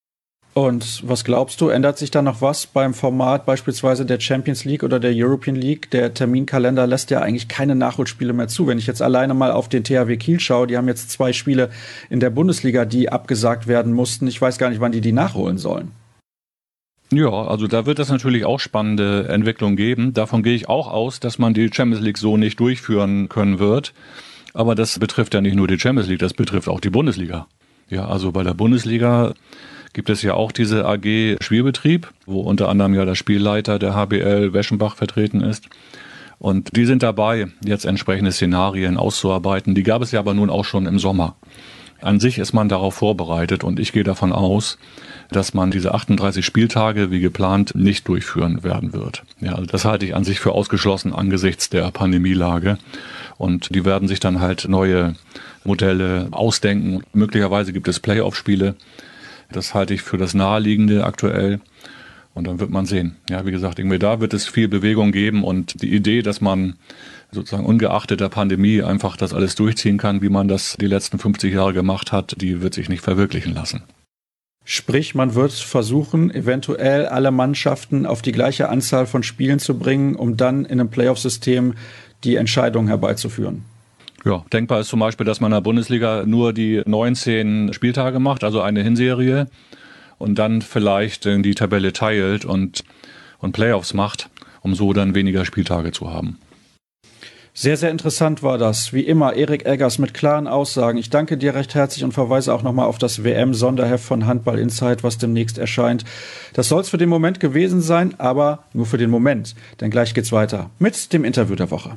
Und was glaubst du, ändert sich da noch was beim Format beispielsweise der Champions League oder der European League? Der Terminkalender lässt ja eigentlich keine Nachholspiele mehr zu. Wenn ich jetzt alleine mal auf den THW Kiel schaue, die haben jetzt 2 Spiele in der Bundesliga, die abgesagt werden mussten. Ich weiß gar nicht, wann die nachholen sollen. Ja, also da wird es natürlich auch spannende Entwicklungen geben. Davon gehe ich auch aus, dass man die Champions League so nicht durchführen können wird. Aber das betrifft ja nicht nur die Champions League, das betrifft auch die Bundesliga. Ja, also bei der Bundesliga gibt es ja auch diese AG Spielbetrieb, wo unter anderem ja der Spielleiter der HBL Weschenbach vertreten ist. Und die sind dabei, jetzt entsprechende Szenarien auszuarbeiten. Die gab es ja aber nun auch schon im Sommer. An sich ist man darauf vorbereitet und ich gehe davon aus, dass man diese 38 Spieltage wie geplant nicht durchführen werden wird. Ja, also das halte ich an sich für ausgeschlossen angesichts der Pandemielage. Und die werden sich dann halt neue Modelle ausdenken. Möglicherweise gibt es Playoff-Spiele. Das halte ich für das Naheliegende aktuell. Und dann wird man sehen. Ja, wie gesagt, irgendwie da wird es viel Bewegung geben und die Idee, dass man sozusagen ungeachtet der Pandemie einfach das alles durchziehen kann, wie man das die letzten 50 Jahre gemacht hat, die wird sich nicht verwirklichen lassen. Sprich, man wird versuchen, eventuell alle Mannschaften auf die gleiche Anzahl von Spielen zu bringen, um dann in einem Playoff-System die Entscheidung herbeizuführen. Ja, denkbar ist zum Beispiel, dass man in der Bundesliga nur die 19 Spieltage macht, also eine Hinserie, und dann vielleicht die Tabelle teilt und Playoffs macht, um so dann weniger Spieltage zu haben. Sehr, sehr interessant war das. Wie immer, Erik Eggers mit klaren Aussagen. Ich danke dir recht herzlich und verweise auch nochmal auf das WM-Sonderheft von Handball Insight, was demnächst erscheint. Das soll es für den Moment gewesen sein, aber nur für den Moment. Denn gleich geht's weiter mit dem Interview der Woche.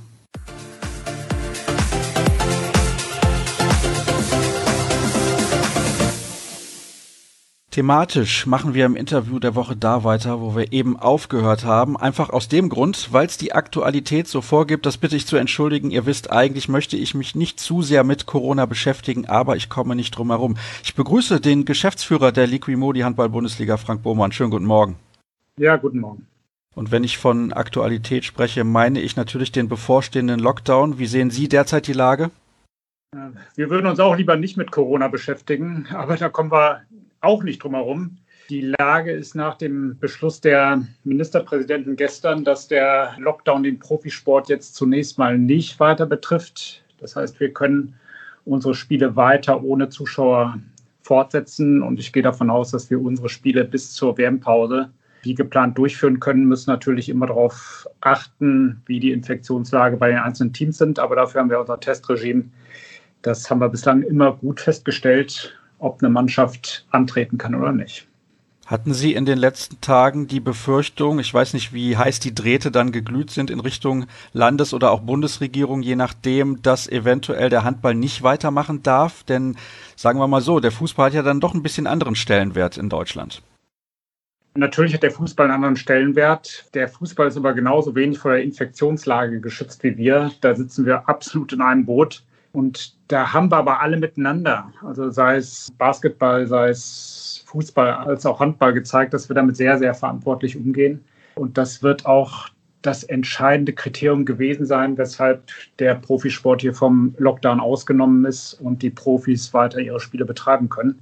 Thematisch machen wir im Interview der Woche da weiter, wo wir eben aufgehört haben. Einfach aus dem Grund, weil es die Aktualität so vorgibt. Das bitte ich zu entschuldigen. Ihr wisst, eigentlich möchte ich mich nicht zu sehr mit Corona beschäftigen, aber ich komme nicht drum herum. Ich begrüße den Geschäftsführer der Liquimodi Handball-Bundesliga, Frank Bohmann. Schönen guten Morgen. Ja, guten Morgen. Und wenn ich von Aktualität spreche, meine ich natürlich den bevorstehenden Lockdown. Wie sehen Sie derzeit die Lage? Wir würden uns auch lieber nicht mit Corona beschäftigen, aber da kommen wir auch nicht drum herum. Die Lage ist nach dem Beschluss der Ministerpräsidenten gestern, dass der Lockdown den Profisport jetzt zunächst mal nicht weiter betrifft. Das heißt, wir können unsere Spiele weiter ohne Zuschauer fortsetzen und ich gehe davon aus, dass wir unsere Spiele bis zur WM-Pause wie geplant durchführen können, müssen natürlich immer darauf achten, wie die Infektionslage bei den einzelnen Teams sind, aber dafür haben wir unser Testregime. Das haben wir bislang immer gut festgestellt, ob eine Mannschaft antreten kann oder nicht. Hatten Sie in den letzten Tagen die Befürchtung, ich weiß nicht, wie heiß die Drähte dann geglüht sind in Richtung Landes- oder auch Bundesregierung, je nachdem, dass eventuell der Handball nicht weitermachen darf? Denn sagen wir mal so, der Fußball hat ja dann doch ein bisschen anderen Stellenwert in Deutschland. Natürlich hat der Fußball einen anderen Stellenwert. Der Fußball ist aber genauso wenig vor der Infektionslage geschützt wie wir. Da sitzen wir absolut in einem Boot. Und da haben wir aber alle miteinander, also sei es Basketball, sei es Fußball als auch Handball gezeigt, dass wir damit sehr, sehr verantwortlich umgehen. Und das wird auch das entscheidende Kriterium gewesen sein, weshalb der Profisport hier vom Lockdown ausgenommen ist und die Profis weiter ihre Spiele betreiben können.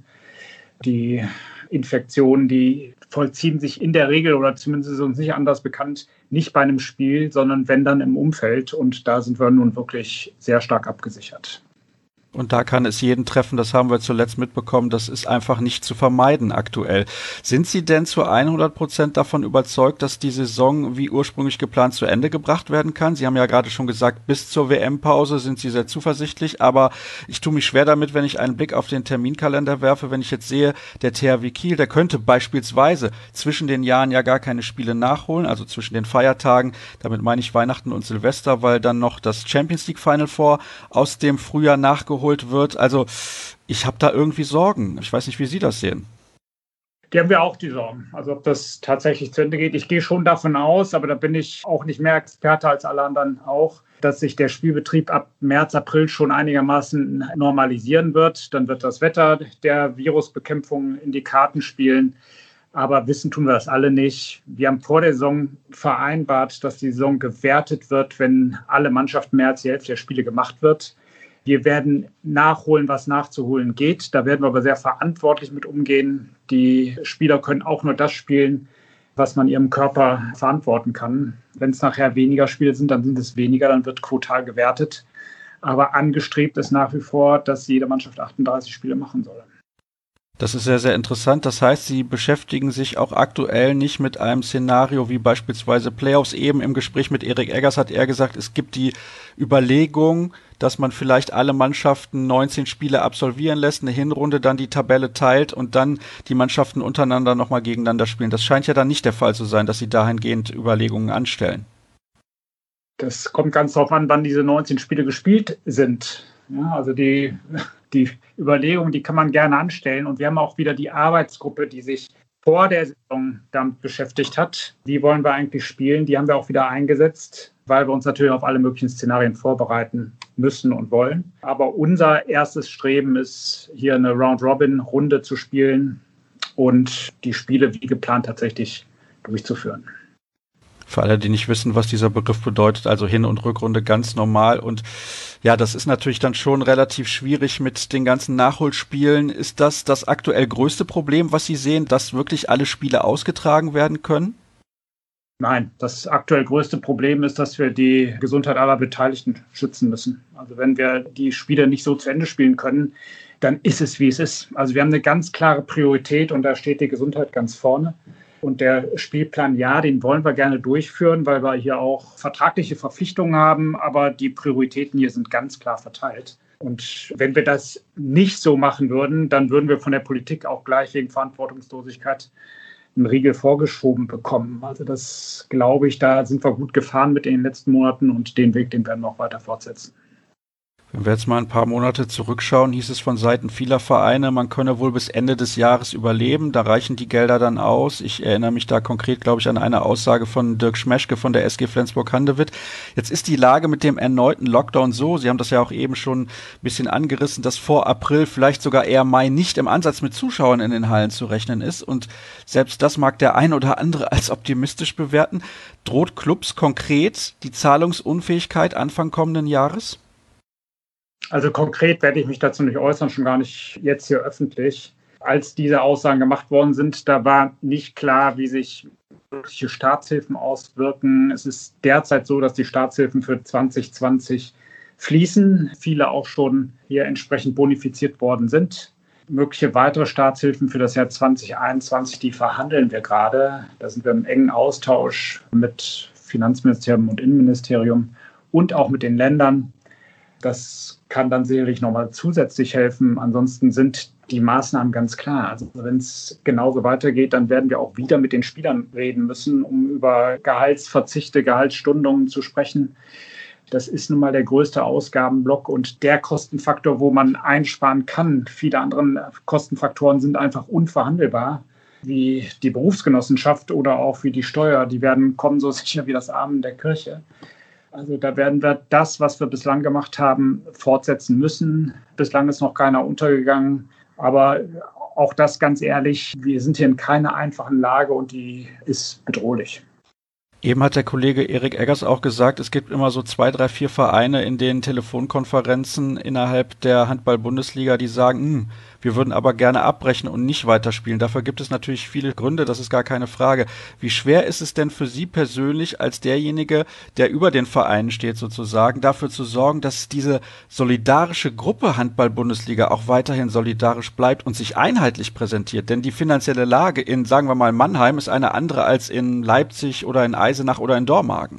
Die Infektionen, die vollziehen sich in der Regel, oder zumindest ist uns nicht anders bekannt, nicht bei einem Spiel, sondern wenn dann im Umfeld. Und da sind wir nun wirklich sehr stark abgesichert. Und da kann es jeden treffen, das haben wir zuletzt mitbekommen, das ist einfach nicht zu vermeiden aktuell. Sind Sie denn zu 100% davon überzeugt, dass die Saison wie ursprünglich geplant zu Ende gebracht werden kann? Sie haben ja gerade schon gesagt, bis zur WM-Pause sind Sie sehr zuversichtlich, aber ich tue mich schwer damit, wenn ich einen Blick auf den Terminkalender werfe, wenn ich jetzt sehe, der THW Kiel, der könnte beispielsweise zwischen den Jahren ja gar keine Spiele nachholen, also zwischen den Feiertagen, damit meine ich Weihnachten und Silvester, weil dann noch das Champions League Final Four aus dem Frühjahr nachgeholt wird. Also ich habe da irgendwie Sorgen. Ich weiß nicht, wie Sie das sehen. Die haben wir auch, die Sorgen. Also ob das tatsächlich zu Ende geht. Ich gehe schon davon aus, aber da bin ich auch nicht mehr Experte als alle anderen auch, dass sich der Spielbetrieb ab März, April schon einigermaßen normalisieren wird. Dann wird das Wetter der Virusbekämpfung in die Karten spielen. Aber wissen tun wir das alle nicht. Wir haben vor der Saison vereinbart, dass die Saison gewertet wird, wenn alle Mannschaften mehr als die Hälfte der Spiele gemacht wird. Wir werden nachholen, was nachzuholen geht. Da werden wir aber sehr verantwortlich mit umgehen. Die Spieler können auch nur das spielen, was man ihrem Körper verantworten kann. Wenn es nachher weniger Spiele sind, dann sind es weniger, dann wird quotal gewertet. Aber angestrebt ist nach wie vor, dass jede Mannschaft 38 Spiele machen soll. Das ist sehr, sehr interessant. Das heißt, Sie beschäftigen sich auch aktuell nicht mit einem Szenario wie beispielsweise Playoffs. Eben im Gespräch mit Erik Eggers hat er gesagt, es gibt die Überlegung, dass man vielleicht alle Mannschaften 19 Spiele absolvieren lässt, eine Hinrunde dann die Tabelle teilt und dann die Mannschaften untereinander nochmal gegeneinander spielen. Das scheint ja dann nicht der Fall zu sein, dass Sie dahingehend Überlegungen anstellen. Das kommt ganz darauf an, wann diese 19 Spiele gespielt sind. Ja, also die Überlegungen, die kann man gerne anstellen. Und wir haben auch wieder die Arbeitsgruppe, die sich vor der Saison damit beschäftigt hat. Wie wollen wir eigentlich spielen? Die haben wir auch wieder eingesetzt, weil wir uns natürlich auf alle möglichen Szenarien vorbereiten müssen und wollen. Aber unser erstes Streben ist, hier eine Round-Robin-Runde zu spielen und die Spiele wie geplant tatsächlich durchzuführen. Für alle, die nicht wissen, was dieser Begriff bedeutet, also Hin- und Rückrunde ganz normal. Und ja, das ist natürlich dann schon relativ schwierig mit den ganzen Nachholspielen. Ist das aktuell größte Problem, was Sie sehen, dass wirklich alle Spiele ausgetragen werden können? Nein, das aktuell größte Problem ist, dass wir die Gesundheit aller Beteiligten schützen müssen. Also wenn wir die Spiele nicht so zu Ende spielen können, dann ist es, wie es ist. Also wir haben eine ganz klare Priorität und da steht die Gesundheit ganz vorne. Und der Spielplan, ja, den wollen wir gerne durchführen, weil wir hier auch vertragliche Verpflichtungen haben, aber die Prioritäten hier sind ganz klar verteilt. Und wenn wir das nicht so machen würden, dann würden wir von der Politik auch gleich wegen Verantwortungslosigkeit einen Riegel vorgeschoben bekommen. Also das glaube ich, da sind wir gut gefahren mit in den letzten Monaten und den Weg, den werden wir auch weiter fortsetzen. Wenn wir jetzt mal ein paar Monate zurückschauen, hieß es von Seiten vieler Vereine, man könne wohl bis Ende des Jahres überleben, da reichen die Gelder dann aus. Ich erinnere mich da konkret, glaube ich, an eine Aussage von Dirk Schmeschke von der SG Flensburg-Handewitt. Jetzt ist die Lage mit dem erneuten Lockdown so, Sie haben das ja auch eben schon ein bisschen angerissen, dass vor April, vielleicht sogar eher Mai nicht im Ansatz mit Zuschauern in den Hallen zu rechnen ist und selbst das mag der ein oder andere als optimistisch bewerten. Droht Clubs konkret die Zahlungsunfähigkeit Anfang kommenden Jahres? Also konkret werde ich mich dazu nicht äußern, schon gar nicht jetzt hier öffentlich. Als diese Aussagen gemacht worden sind, da war nicht klar, wie sich mögliche Staatshilfen auswirken. Es ist derzeit so, dass die Staatshilfen für 2020 fließen, viele auch schon hier entsprechend bonifiziert worden sind. Mögliche weitere Staatshilfen für das Jahr 2021, die verhandeln wir gerade. Da sind wir im engen Austausch mit Finanzministerium und Innenministerium und auch mit den Ländern. Das kann dann sicherlich nochmal zusätzlich helfen. Ansonsten sind die Maßnahmen ganz klar. Also wenn es genauso weitergeht, dann werden wir auch wieder mit den Spielern reden müssen, um über Gehaltsverzichte, Gehaltsstundungen zu sprechen. Das ist nun mal der größte Ausgabenblock und der Kostenfaktor, wo man einsparen kann. Viele andere Kostenfaktoren sind einfach unverhandelbar, wie die Berufsgenossenschaft oder auch wie die Steuer. Die werden kommen so sicher wie das Amen der Kirche. Also da werden wir das, was wir bislang gemacht haben, fortsetzen müssen. Bislang ist noch keiner untergegangen. Aber auch das ganz ehrlich, wir sind hier in keiner einfachen Lage und die ist bedrohlich. Eben hat der Kollege Erik Eggers auch gesagt, es gibt immer so 2, 3, 4 Vereine in den Telefonkonferenzen innerhalb der Handball-Bundesliga, die sagen, wir würden aber gerne abbrechen und nicht weiterspielen. Dafür gibt es natürlich viele Gründe, das ist gar keine Frage. Wie schwer ist es denn für Sie persönlich als derjenige, der über den Vereinen steht sozusagen, dafür zu sorgen, dass diese solidarische Gruppe Handball-Bundesliga auch weiterhin solidarisch bleibt und sich einheitlich präsentiert? Denn die finanzielle Lage in, sagen wir mal, Mannheim ist eine andere als in Leipzig oder in Eisenach oder in Dormagen.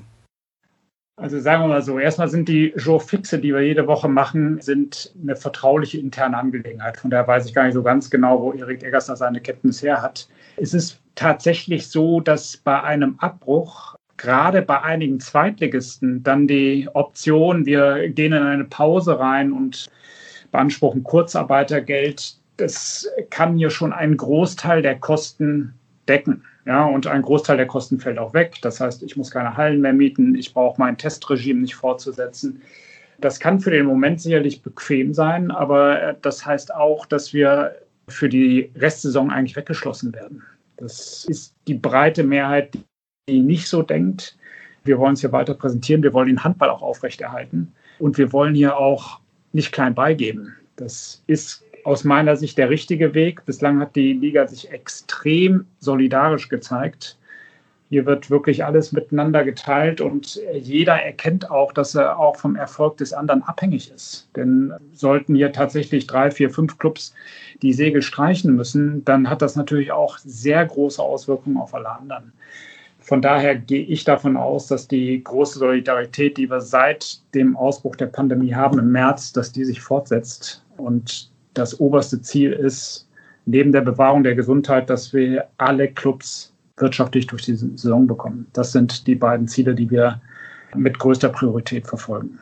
Also sagen wir mal so, erstmal sind die Jour-Fixe, die wir jede Woche machen, sind eine vertrauliche interne Angelegenheit. Von daher weiß ich gar nicht so ganz genau, wo Erik Eggers da seine Kenntnis her hat. Es ist tatsächlich so, dass bei einem Abbruch, gerade bei einigen Zweitligisten, dann die Option, wir gehen in eine Pause rein und beanspruchen Kurzarbeitergeld, das kann hier schon einen Großteil der Kosten decken. Ja, und ein Großteil der Kosten fällt auch weg. Das heißt, ich muss keine Hallen mehr mieten, ich brauche mein Testregime nicht fortzusetzen. Das kann für den Moment sicherlich bequem sein, aber das heißt auch, dass wir für die Restsaison eigentlich weggeschlossen werden. Das ist die breite Mehrheit, die nicht so denkt. Wir wollen es hier weiter präsentieren, wir wollen den Handball auch aufrechterhalten und wir wollen hier auch nicht klein beigeben. Das ist aus meiner Sicht der richtige Weg. Bislang hat die Liga sich extrem solidarisch gezeigt. Hier wird wirklich alles miteinander geteilt und jeder erkennt auch, dass er auch vom Erfolg des anderen abhängig ist. Denn sollten hier tatsächlich 3, 4, 5 Clubs die Segel streichen müssen, dann hat das natürlich auch sehr große Auswirkungen auf alle anderen. Von daher gehe ich davon aus, dass die große Solidarität, die wir seit dem Ausbruch der Pandemie haben im März, dass die sich fortsetzt. Und das oberste Ziel ist, neben der Bewahrung der Gesundheit, dass wir alle Clubs wirtschaftlich durch die Saison bekommen. Das sind die beiden Ziele, die wir mit größter Priorität verfolgen.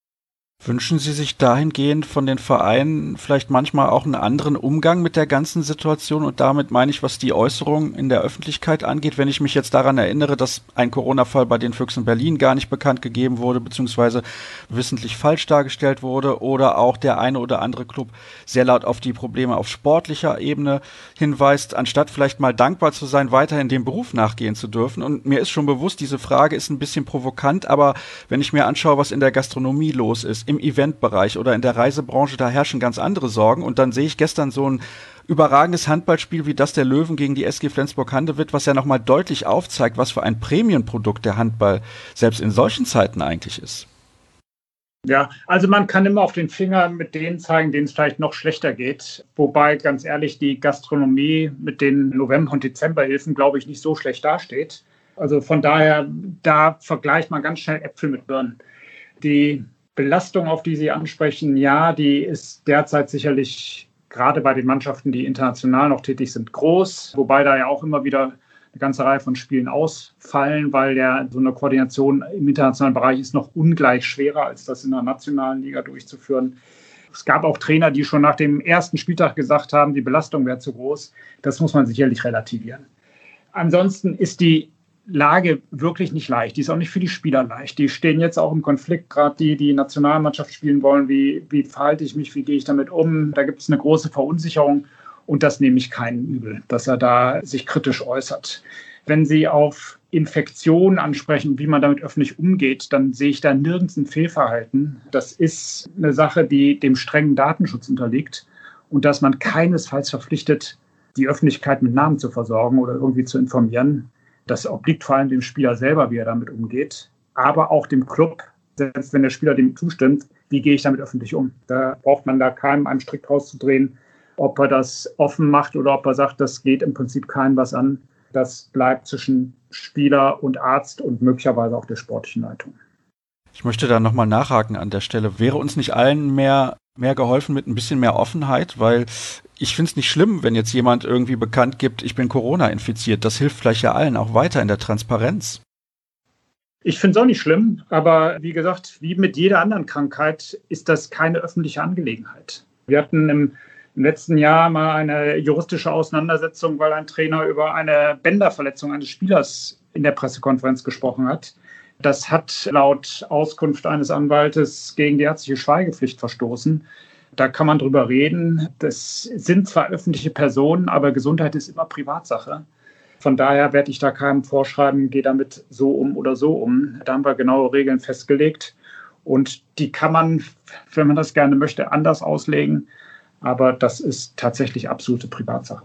Wünschen Sie sich dahingehend von den Vereinen vielleicht manchmal auch einen anderen Umgang mit der ganzen Situation? Und damit meine ich, was die Äußerungen in der Öffentlichkeit angeht. Wenn ich mich jetzt daran erinnere, dass ein Corona-Fall bei den Füchsen Berlin gar nicht bekannt gegeben wurde, beziehungsweise wissentlich falsch dargestellt wurde, oder auch der eine oder andere Club sehr laut auf die Probleme auf sportlicher Ebene hinweist, anstatt vielleicht mal dankbar zu sein, weiterhin dem Beruf nachgehen zu dürfen. Und mir ist schon bewusst, diese Frage ist ein bisschen provokant, aber wenn ich mir anschaue, was in der Gastronomie los ist, im Eventbereich oder in der Reisebranche, da herrschen ganz andere Sorgen. Und dann sehe ich gestern so ein überragendes Handballspiel wie das der Löwen gegen die SG Flensburg-Handewitt, was ja nochmal deutlich aufzeigt, was für ein Prämienprodukt der Handball selbst in solchen Zeiten eigentlich ist. Ja, also man kann immer auf den Finger mit denen zeigen, denen es vielleicht noch schlechter geht. Wobei, ganz ehrlich, die Gastronomie mit den November- und Dezemberhilfen, glaube ich, nicht so schlecht dasteht. Also von daher, da vergleicht man ganz schnell Äpfel mit Birnen. Die Belastung, auf die Sie ansprechen, ja, die ist derzeit sicherlich gerade bei den Mannschaften, die international noch tätig sind, groß. Wobei da ja auch immer wieder eine ganze Reihe von Spielen ausfallen, weil ja so eine Koordination im internationalen Bereich ist noch ungleich schwerer, als das in der nationalen Liga durchzuführen. Es gab auch Trainer, die schon nach dem ersten Spieltag gesagt haben, die Belastung wäre zu groß. Das muss man sicherlich relativieren. Ansonsten ist die Lage wirklich nicht leicht. Die ist auch nicht für die Spieler leicht. Die stehen jetzt auch im Konflikt, gerade die Nationalmannschaft spielen wollen. Wie verhalte ich mich, wie gehe ich damit um? Da gibt es eine große Verunsicherung und das nehme ich keinen übel, dass er da sich kritisch äußert. Wenn Sie auf Infektionen ansprechen, wie man damit öffentlich umgeht, dann sehe ich da nirgends ein Fehlverhalten. Das ist eine Sache, die dem strengen Datenschutz unterliegt und dass man keinesfalls verpflichtet, die Öffentlichkeit mit Namen zu versorgen oder irgendwie zu informieren. Das obliegt vor allem dem Spieler selber, wie er damit umgeht, aber auch dem Club, selbst wenn der Spieler dem zustimmt, wie gehe ich damit öffentlich um? Da braucht man da keinem einen Strick rauszudrehen, ob er das offen macht oder ob er sagt, das geht im Prinzip keinem was an. Das bleibt zwischen Spieler und Arzt und möglicherweise auch der sportlichen Leitung. Ich möchte da nochmal nachhaken an der Stelle. Wäre uns nicht allen mehr geholfen mit ein bisschen mehr Offenheit? Weil ich finde es nicht schlimm, wenn jetzt jemand irgendwie bekannt gibt, ich bin Corona infiziert. Das hilft vielleicht ja allen auch weiter in der Transparenz. Ich finde es auch nicht schlimm, aber wie gesagt, wie mit jeder anderen Krankheit ist das keine öffentliche Angelegenheit. Wir hatten im letzten Jahr mal eine juristische Auseinandersetzung, weil ein Trainer über eine Bänderverletzung eines Spielers in der Pressekonferenz gesprochen hat. Das hat laut Auskunft eines Anwaltes gegen die ärztliche Schweigepflicht verstoßen. Da kann man drüber reden. Das sind zwar öffentliche Personen, aber Gesundheit ist immer Privatsache. Von daher werde ich da keinem vorschreiben, geh damit so um oder so um. Da haben wir genaue Regeln festgelegt. Und die kann man, wenn man das gerne möchte, anders auslegen. Aber das ist tatsächlich absolute Privatsache.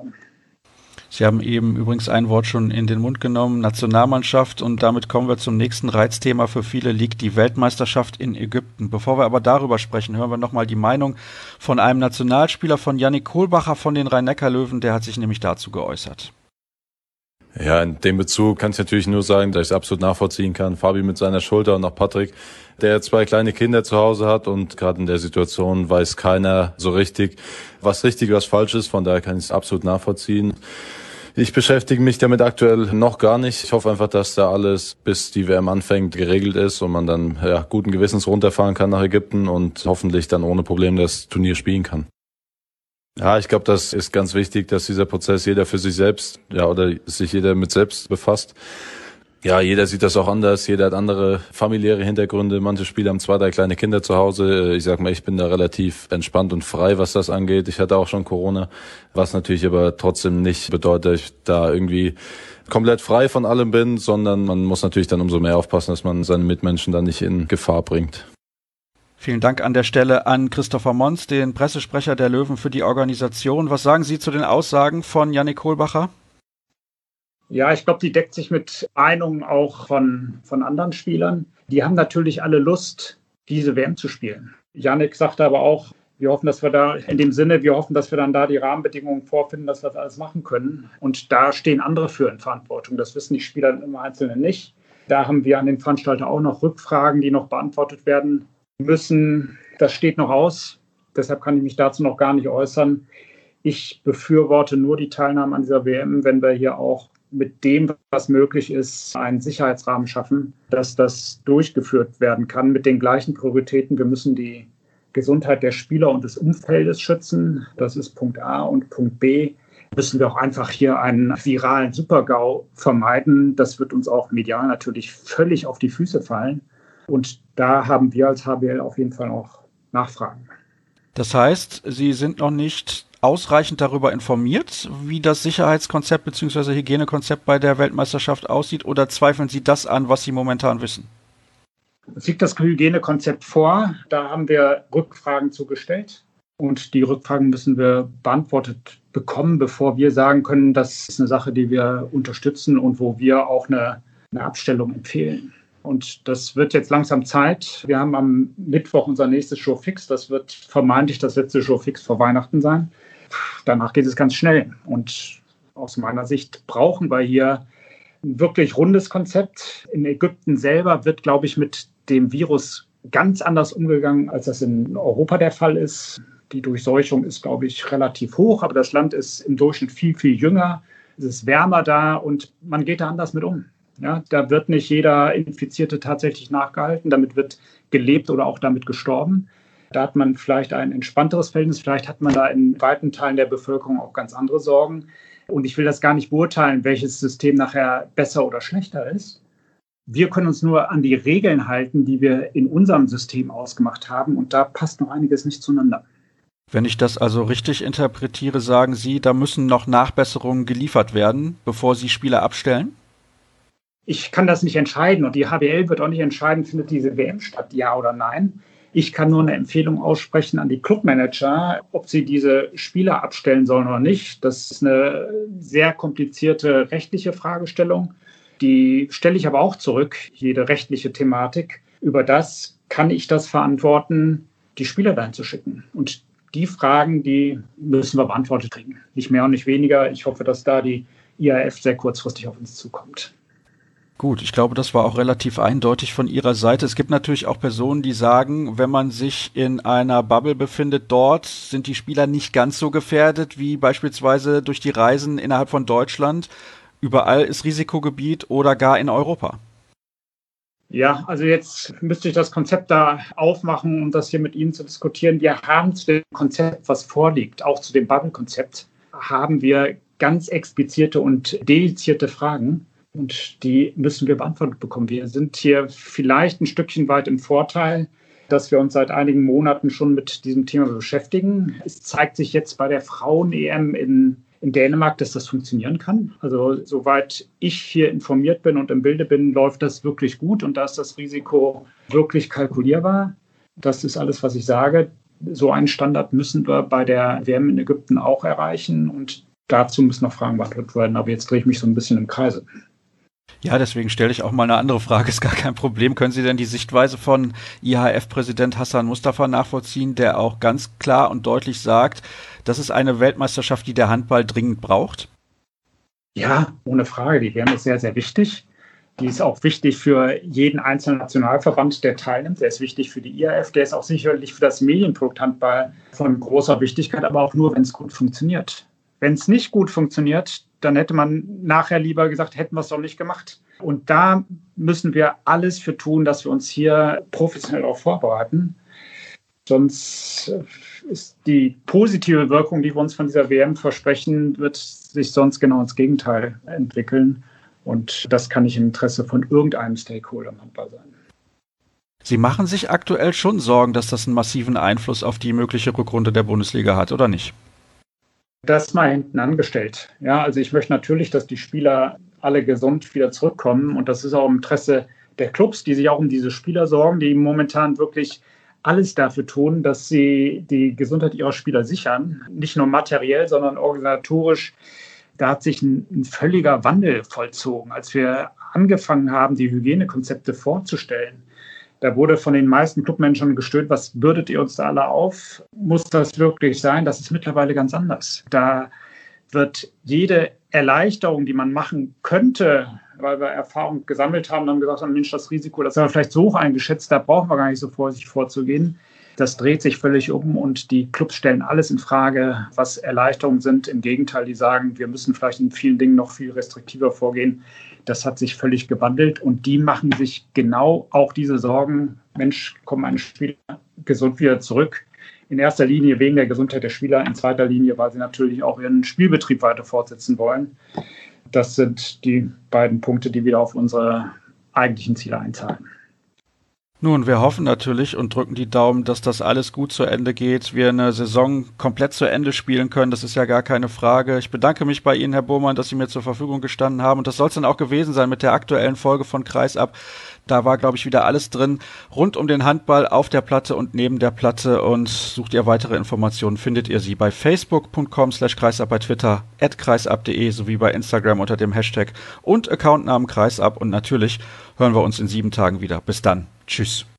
Sie haben eben übrigens ein Wort schon in den Mund genommen, Nationalmannschaft, und damit kommen wir zum nächsten Reizthema für viele, liegt die Weltmeisterschaft in Ägypten. Bevor wir aber darüber sprechen, hören wir nochmal die Meinung von einem Nationalspieler, von Yannick Kohlbacher von den Rhein-Neckar-Löwen, der hat sich nämlich dazu geäußert. Ja, in dem Bezug kann ich natürlich nur sagen, dass ich es absolut nachvollziehen kann. Fabi mit seiner Schulter und auch Patrick, der 2 kleine Kinder zu Hause hat, und gerade in der Situation weiß keiner so richtig, was richtig, was falsch ist. Von daher kann ich es absolut nachvollziehen. Ich beschäftige mich damit aktuell noch gar nicht. Ich hoffe einfach, dass da alles, bis die WM anfängt, geregelt ist und man dann guten Gewissens runterfahren kann nach Ägypten und hoffentlich dann ohne Probleme das Turnier spielen kann. Ja, ich glaube, das ist ganz wichtig, dass dieser Prozess jeder für sich selbst, oder sich jeder mit selbst befasst. Ja, jeder sieht das auch anders, jeder hat andere familiäre Hintergründe. Manche Spieler haben 2, 3 kleine Kinder zu Hause. Ich sag mal, ich bin da relativ entspannt und frei, was das angeht. Ich hatte auch schon Corona, was natürlich aber trotzdem nicht bedeutet, dass ich da irgendwie komplett frei von allem bin, sondern man muss natürlich dann umso mehr aufpassen, dass man seine Mitmenschen dann nicht in Gefahr bringt. Vielen Dank an der Stelle an Christopher Mons, den Pressesprecher der Löwen für die Organisation. Was sagen Sie zu den Aussagen von Yannick Kohlbacher? Ja, ich glaube, die deckt sich mit Meinungen auch von anderen Spielern. Die haben natürlich alle Lust, diese WM zu spielen. Yannick sagte aber auch, wir hoffen, dass wir dann da die Rahmenbedingungen vorfinden, dass wir das alles machen können. Und da stehen andere für in Verantwortung. Das wissen die Spieler im Einzelnen nicht. Da haben wir an den Veranstalter auch noch Rückfragen, die noch beantwortet werden müssen. Das steht noch aus. Deshalb kann ich mich dazu noch gar nicht äußern. Ich befürworte nur die Teilnahme an dieser WM, wenn wir hier auch mit dem, was möglich ist, einen Sicherheitsrahmen schaffen, dass das durchgeführt werden kann mit den gleichen Prioritäten. Wir müssen die Gesundheit der Spieler und des Umfeldes schützen. Das ist Punkt A. Und Punkt B, müssen wir auch einfach hier einen viralen Super-GAU vermeiden. Das wird uns auch medial natürlich völlig auf die Füße fallen. Und da haben wir als HBL auf jeden Fall auch Nachfragen. Das heißt, Sie sind noch nicht ausreichend darüber informiert, wie das Sicherheitskonzept bzw. Hygienekonzept bei der Weltmeisterschaft aussieht, oder zweifeln Sie das an, was Sie momentan wissen? Es liegt das Hygienekonzept vor. Da haben wir Rückfragen zugestellt. Und die Rückfragen müssen wir beantwortet bekommen, bevor wir sagen können, das ist eine Sache, die wir unterstützen und wo wir auch eine Abstellung empfehlen. Und das wird jetzt langsam Zeit. Wir haben am Mittwoch unser nächstes Showfix. Das wird vermeintlich das letzte Showfix vor Weihnachten sein. Danach geht es ganz schnell. Und aus meiner Sicht brauchen wir hier ein wirklich rundes Konzept. In Ägypten selber wird, glaube ich, mit dem Virus ganz anders umgegangen, als das in Europa der Fall ist. Die Durchseuchung ist, glaube ich, relativ hoch, aber das Land ist im Durchschnitt viel, viel jünger. Es ist wärmer da und man geht da anders mit um. Ja, da wird nicht jeder Infizierte tatsächlich nachgehalten. Damit wird gelebt oder auch damit gestorben. Da hat man vielleicht ein entspannteres Verhältnis. Vielleicht hat man da in weiten Teilen der Bevölkerung auch ganz andere Sorgen. Und ich will das gar nicht beurteilen, welches System nachher besser oder schlechter ist. Wir können uns nur an die Regeln halten, die wir in unserem System ausgemacht haben. Und da passt noch einiges nicht zueinander. Wenn ich das also richtig interpretiere, sagen Sie, da müssen noch Nachbesserungen geliefert werden, bevor Sie Spieler abstellen? Ich kann das nicht entscheiden und die HBL wird auch nicht entscheiden, findet diese WM statt, ja oder nein. Ich kann nur eine Empfehlung aussprechen an die Clubmanager, ob sie diese Spieler abstellen sollen oder nicht. Das ist eine sehr komplizierte rechtliche Fragestellung. Die stelle ich aber auch zurück, jede rechtliche Thematik. Über das kann ich das verantworten, die Spieler dahin zu schicken. Und die Fragen, die müssen wir beantwortet kriegen. Nicht mehr und nicht weniger. Ich hoffe, dass da die IAF sehr kurzfristig auf uns zukommt. Gut, ich glaube, das war auch relativ eindeutig von Ihrer Seite. Es gibt natürlich auch Personen, die sagen, wenn man sich in einer Bubble befindet, dort sind die Spieler nicht ganz so gefährdet wie beispielsweise durch die Reisen innerhalb von Deutschland. Überall ist Risikogebiet oder gar in Europa. Ja, also jetzt müsste ich das Konzept da aufmachen, um das hier mit Ihnen zu diskutieren. Wir haben zu dem Konzept, was vorliegt, auch zu dem Bubble-Konzept, haben wir ganz explizite und dedizierte Fragen. Und die müssen wir beantwortet bekommen. Wir sind hier vielleicht ein Stückchen weit im Vorteil, dass wir uns seit einigen Monaten schon mit diesem Thema beschäftigen. Es zeigt sich jetzt bei der Frauen-EM in Dänemark, dass das funktionieren kann. Also soweit ich hier informiert bin und im Bilde bin, läuft das wirklich gut und da ist das Risiko wirklich kalkulierbar. Das ist alles, was ich sage. So einen Standard müssen wir bei der WM in Ägypten auch erreichen und dazu müssen noch Fragen beantwortet werden. Aber jetzt drehe ich mich so ein bisschen im Kreise. Ja, deswegen stelle ich auch mal eine andere Frage, ist gar kein Problem. Können Sie denn die Sichtweise von IHF-Präsident Hassan Mustafa nachvollziehen, der auch ganz klar und deutlich sagt, das ist eine Weltmeisterschaft, die der Handball dringend braucht? Ja, ohne Frage. Die WM ist sehr, sehr wichtig. Die ist auch wichtig für jeden einzelnen Nationalverband, der teilnimmt. Der ist wichtig für die IHF. Der ist auch sicherlich für das Medienprodukt Handball von großer Wichtigkeit, aber auch nur, wenn es gut funktioniert. Wenn es nicht gut funktioniert, dann hätte man nachher lieber gesagt, hätten wir es doch nicht gemacht. Und da müssen wir alles für tun, dass wir uns hier professionell auch vorbereiten. Sonst ist die positive Wirkung, die wir uns von dieser WM versprechen, wird sich sonst genau ins Gegenteil entwickeln. Und das kann nicht im Interesse von irgendeinem Stakeholder im Handball sein. Sie machen sich aktuell schon Sorgen, dass das einen massiven Einfluss auf die mögliche Rückrunde der Bundesliga hat, oder nicht? Das mal hinten angestellt. Ja, also ich möchte natürlich, dass die Spieler alle gesund wieder zurückkommen. Und das ist auch im Interesse der Clubs, die sich auch um diese Spieler sorgen, die momentan wirklich alles dafür tun, dass sie die Gesundheit ihrer Spieler sichern. Nicht nur materiell, sondern organisatorisch. Da hat sich ein völliger Wandel vollzogen. Als wir angefangen haben, die Hygienekonzepte vorzustellen, da wurde von den meisten Clubmanagern gestöhnt, was bürdet ihr uns da alle auf? Muss das wirklich sein? Das ist mittlerweile ganz anders. Da wird jede Erleichterung, die man machen könnte, weil wir Erfahrung gesammelt haben, dann gesagt haben, Mensch, das Risiko, das haben wir vielleicht so hoch eingeschätzt, da brauchen wir gar nicht so vorsichtig vorzugehen. Das dreht sich völlig um und die Clubs stellen alles in Frage, was Erleichterungen sind. Im Gegenteil, die sagen, wir müssen vielleicht in vielen Dingen noch viel restriktiver vorgehen. Das hat sich völlig gewandelt und die machen sich genau auch diese Sorgen. Mensch, kommen meine Spieler gesund wieder zurück? In erster Linie wegen der Gesundheit der Spieler, in zweiter Linie, weil sie natürlich auch ihren Spielbetrieb weiter fortsetzen wollen. Das sind die beiden Punkte, die wieder auf unsere eigentlichen Ziele einzahlen. Nun, wir hoffen natürlich und drücken die Daumen, dass das alles gut zu Ende geht, wir eine Saison komplett zu Ende spielen können, das ist ja gar keine Frage. Ich bedanke mich bei Ihnen, Herr Bohmann, dass Sie mir zur Verfügung gestanden haben und das soll es dann auch gewesen sein mit der aktuellen Folge von Kreisab. Da war, glaube ich, wieder alles drin, rund um den Handball, auf der Platte und neben der Platte und sucht ihr weitere Informationen, findet ihr sie bei facebook.com/kreisab, bei Twitter @kreisab.de sowie bei Instagram unter dem Hashtag und Accountnamen Kreisab und natürlich hören wir uns in 7 Tagen wieder. Bis dann. Tschüss.